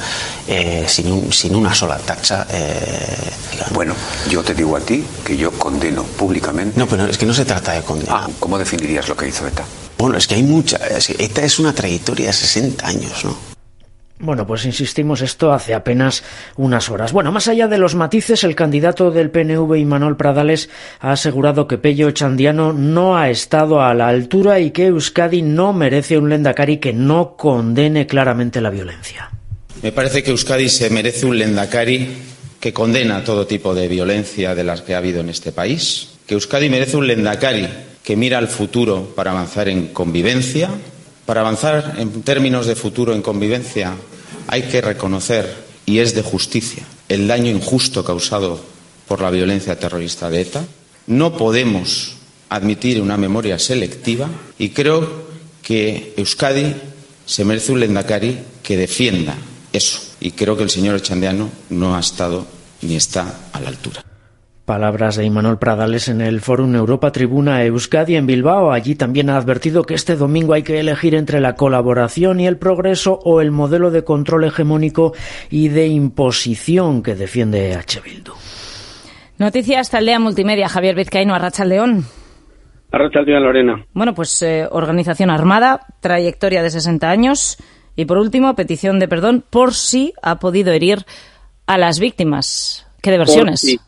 sin una sola tacha. Bueno, yo te digo a ti que yo condeno públicamente. No, pero es que no se trata de condenar. ¿Cómo definirías lo que hizo ETA? Bueno, es que hay ETA es una trayectoria de 60 años, ¿no? Bueno, pues insistimos esto hace apenas unas horas. Bueno, más allá de los matices, el candidato del PNV, Imanol Pradales, ha asegurado que Pello Otxandiano no ha estado a la altura y que Euskadi no merece un lehendakari que no condene claramente la violencia. Me parece que Euskadi se merece un lehendakari que condena todo tipo de violencia de las que ha habido en este país. Que Euskadi merece un lehendakari que mira al futuro para avanzar en convivencia. Para avanzar en términos de futuro en convivencia hay que reconocer, y es de justicia, el daño injusto causado por la violencia terrorista de ETA. No podemos admitir una memoria selectiva y creo que Euskadi se merece un lehendakari que defienda eso. Y creo que el señor Otxandiano no ha estado ni está a la altura. Palabras de Imanol Pradales en el Fórum Europa Tribuna Euskadi en Bilbao. Allí también ha advertido que este domingo hay que elegir entre la colaboración y el progreso o el modelo de control hegemónico y de imposición que defiende H. Bildu. Noticias Taldea Multimedia, Javier Vizcaíno, Arratsaldeon. Arratsaldeon, Lorena. Bueno, pues organización armada, trayectoria de 60 años y por último petición de perdón por si ha podido herir a las víctimas. ¿Qué versiones? Sí.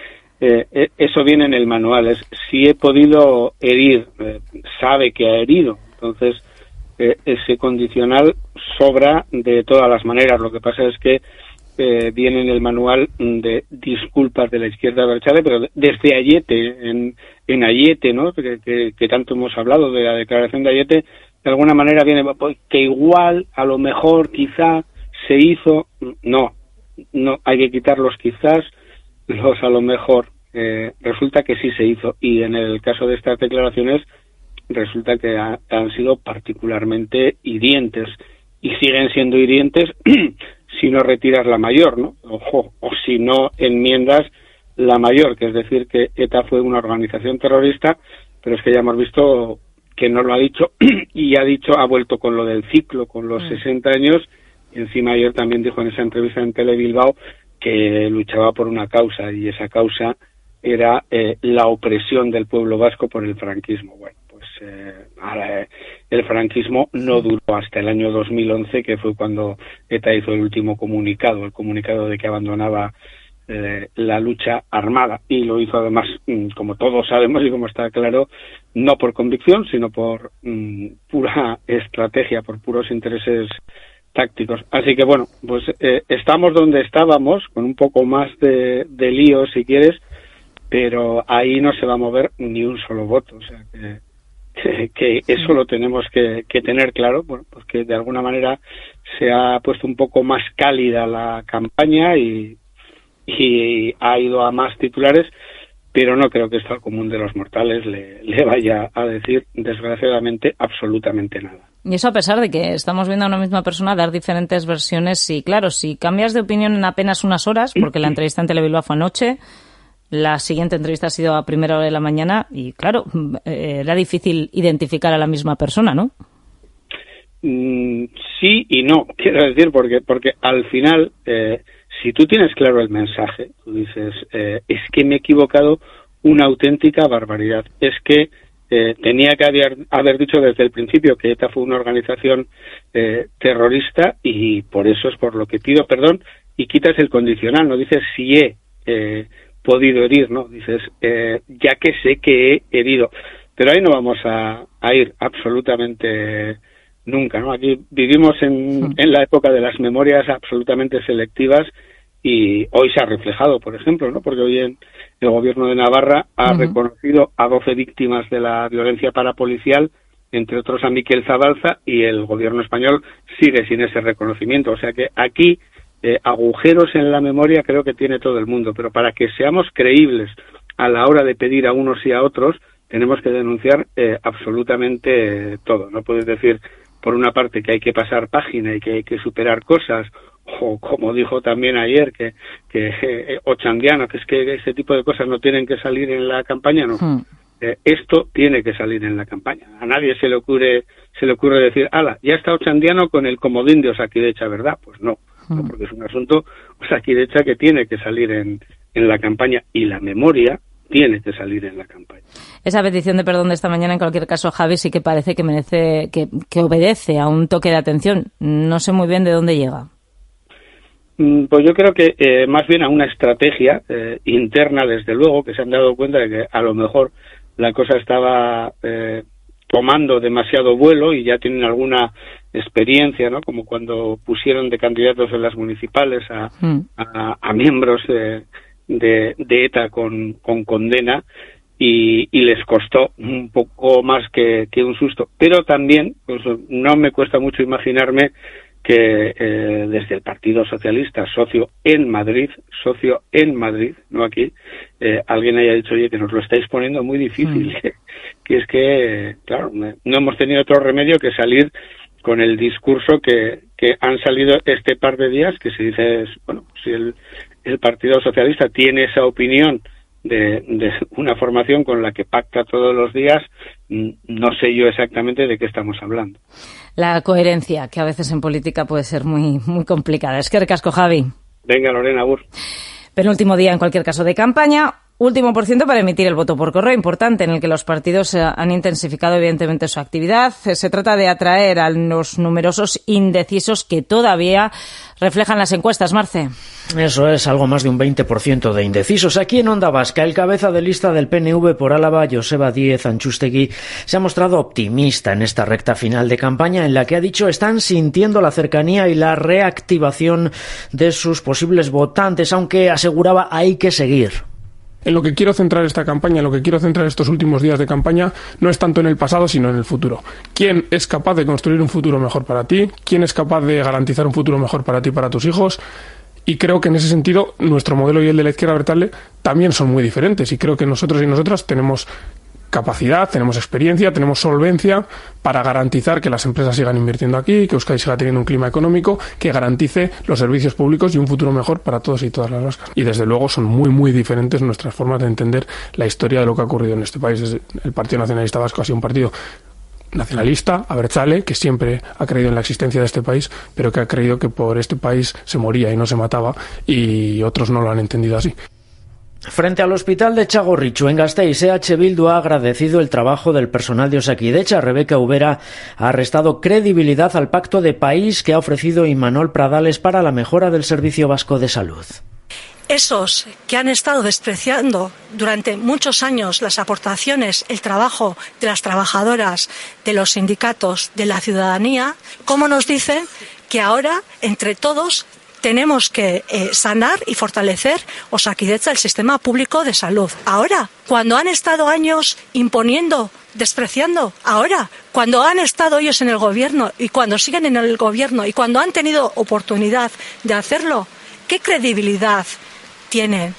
Eso viene en el manual, es si he podido herir, sabe que ha herido, entonces ese condicional sobra de todas las maneras. Lo que pasa es que viene en el manual de disculpas de la izquierda abertzale, pero desde Ayete, en Ayete, ¿no? Que tanto hemos hablado de la declaración de Ayete, de alguna manera viene que igual, a lo mejor, quizá se hizo, no hay que quitar los quizás, los a lo mejor. Resulta que sí se hizo, y en el caso de estas declaraciones resulta que han sido particularmente hirientes y siguen siendo hirientes si no retiras la mayor, ¿no? Ojo, o si no enmiendas la mayor, que es decir que ETA fue una organización terrorista, pero es que ya hemos visto que no lo ha dicho y ha vuelto con lo del ciclo, con los 60 años, y encima ayer también dijo en esa entrevista en Telebilbao que luchaba por una causa, y esa causa era la opresión del pueblo vasco por el franquismo. Bueno, pues el franquismo no duró hasta el año 2011, que fue cuando ETA hizo el último comunicado, el comunicado de que abandonaba la lucha armada, y lo hizo además, como todos sabemos y como está claro, no por convicción, sino por pura estrategia, por puros intereses tácticos. Así que bueno, pues estamos donde estábamos, con un poco más de lío si quieres, pero ahí no se va a mover ni un solo voto. O sea que eso lo tenemos que tener claro, bueno, pues que de alguna manera se ha puesto un poco más cálida la campaña y ha ido a más titulares, pero no creo que esto al común de los mortales le vaya a decir, desgraciadamente, absolutamente nada. Y eso a pesar de que estamos viendo a una misma persona dar diferentes versiones, y claro, si cambias de opinión en apenas unas horas, porque la entrevista en Telebilbao fue anoche, la siguiente entrevista ha sido a primera hora de la mañana, y claro, era difícil identificar a la misma persona, ¿no? Sí y no, quiero decir, porque al final, si tú tienes claro el mensaje, tú dices, es que me he equivocado una auténtica barbaridad, es que tenía que haber dicho desde el principio que ETA fue una organización terrorista, y por eso es por lo que pido perdón, y quitas el condicional, no dices si he podido herir, no, dices ya que sé que he herido. Pero ahí no vamos a ir absolutamente nunca, ¿no? Aquí vivimos en la época de las memorias absolutamente selectivas, y hoy se ha reflejado, por ejemplo, ¿no? Porque hoy el gobierno de Navarra ha reconocido a 12 víctimas de la violencia parapolicial, entre otros a Miquel Zabalza, y el gobierno español sigue sin ese reconocimiento. O sea que aquí agujeros en la memoria creo que tiene todo el mundo, pero para que seamos creíbles a la hora de pedir a unos y a otros, tenemos que denunciar absolutamente todo. No puedes decir, por una parte, que hay que pasar página y que hay que superar cosas, o como dijo también ayer, que Ochandiano, que es que ese tipo de cosas no tienen que salir en la campaña, no. Esto tiene que salir en la campaña. A nadie se le ocurre decir, ala, ya está Ochandiano con el comodín de Osakidecha, ¿verdad? Pues no, porque es un asunto Osakidecha que tiene que salir en la campaña, y la memoria tiene que salir en la campaña. Esa petición de perdón de esta mañana, en cualquier caso, Javi, sí que parece que merece, que obedece a un toque de atención. No sé muy bien de dónde llega. Pues yo creo que más bien a una estrategia interna, desde luego, que se han dado cuenta de que a lo mejor la cosa estaba tomando demasiado vuelo, y ya tienen alguna experiencia, ¿no? Como cuando pusieron de candidatos en las municipales a miembros de ETA con condena, y les costó un poco más que un susto. Pero también, pues, no me cuesta mucho imaginarme que desde el Partido Socialista, socio en Madrid, no aquí, alguien haya dicho, oye, que nos lo estáis poniendo muy difícil, que es que, claro, no hemos tenido otro remedio que salir con el discurso que han salido este par de días, que si dices, bueno, si el Partido Socialista tiene esa opinión de una formación con la que pacta todos los días, no sé yo exactamente de qué estamos hablando. La coherencia, que a veces en política puede ser muy, muy complicada. Es que recasco, Javi. Venga, Lorena, agur. Penúltimo día, en cualquier caso, de campaña. Último % para emitir el voto por correo, importante, en el que los partidos han intensificado evidentemente su actividad. Se trata de atraer a los numerosos indecisos que todavía reflejan las encuestas, Marce. Eso es, algo más de un 20% de indecisos. Aquí en Onda Vasca, el cabeza de lista del PNV por Álava, Joseba Díez Antxustegui, se ha mostrado optimista en esta recta final de campaña, en la que ha dicho están sintiendo la cercanía y la reactivación de sus posibles votantes, aunque aseguraba hay que seguir. En lo que quiero centrar esta campaña, en lo que quiero centrar estos últimos días de campaña, no es tanto en el pasado, sino en el futuro. ¿Quién es capaz de construir un futuro mejor para ti? ¿Quién es capaz de garantizar un futuro mejor para ti y para tus hijos? Y creo que en ese sentido, nuestro modelo y el de la izquierda abertzale también son muy diferentes. Y creo que nosotros y nosotras tenemos capacidad, tenemos experiencia, tenemos solvencia para garantizar que las empresas sigan invirtiendo aquí, que Euskadi siga teniendo un clima económico que garantice los servicios públicos y un futuro mejor para todos y todas las vascas. Y desde luego son muy, muy diferentes nuestras formas de entender la historia de lo que ha ocurrido en este país. El Partido Nacionalista Vasco ha sido un partido nacionalista, abertzale, que siempre ha creído en la existencia de este país, pero que ha creído que por este país se moría y no se mataba, y otros no lo han entendido así. Frente al hospital de Txagorritxu, en Gasteiz, EH Bildu ha agradecido el trabajo del personal de Osakidecha. Rebeca Ubera ha restado credibilidad al pacto de país que ha ofrecido Imanol Pradales para la mejora del Servicio Vasco de Salud. Esos que han estado despreciando durante muchos años las aportaciones, el trabajo de las trabajadoras, de los sindicatos, de la ciudadanía, ¿cómo nos dicen que ahora, entre todos, tenemos que sanar y fortalecer Osakidecha, el sistema público de salud? Ahora, cuando han estado años imponiendo, despreciando, ahora, cuando han estado ellos en el gobierno y cuando siguen en el gobierno y cuando han tenido oportunidad de hacerlo, ¿qué credibilidad tienen?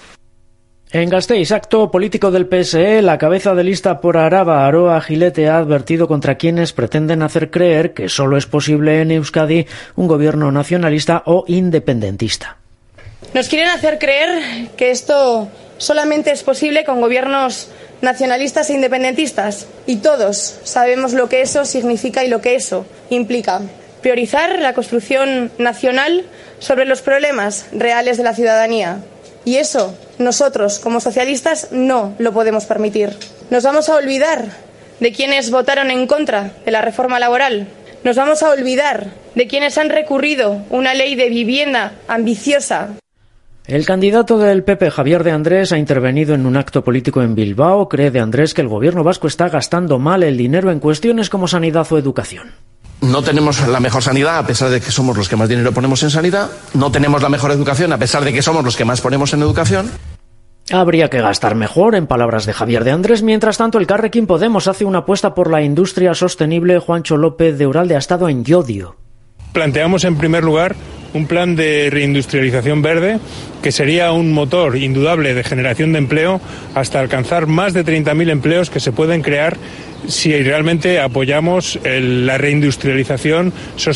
En Gasteiz, acto político del PSE, la cabeza de lista por Araba, Aroa Gilete, ha advertido contra quienes pretenden hacer creer que solo es posible en Euskadi un gobierno nacionalista o independentista. Nos quieren hacer creer que esto solamente es posible con gobiernos nacionalistas e independentistas, y todos sabemos lo que eso significa y lo que eso implica. Priorizar la construcción nacional sobre los problemas reales de la ciudadanía. Y eso, nosotros, como socialistas, no lo podemos permitir. Nos vamos a olvidar de quienes votaron en contra de la reforma laboral. Nos vamos a olvidar de quienes han recurrido una ley de vivienda ambiciosa. El candidato del PP, Javier de Andrés, ha intervenido en un acto político en Bilbao. Cree de Andrés que el gobierno vasco está gastando mal el dinero en cuestiones como sanidad o educación. No tenemos la mejor sanidad a pesar de que somos los que más dinero ponemos en sanidad. No tenemos la mejor educación a pesar de que somos los que más ponemos en educación. Habría que gastar mejor, en palabras de Javier de Andrés. Mientras tanto, el Carrequín Podemos hace una apuesta por la industria sostenible. Juancho López de Uralde ha estado en Llodio. Planteamos en primer lugar un plan de reindustrialización verde que sería un motor indudable de generación de empleo hasta alcanzar más de 30.000 empleos que se pueden crear si realmente apoyamos la reindustrialización sostenible.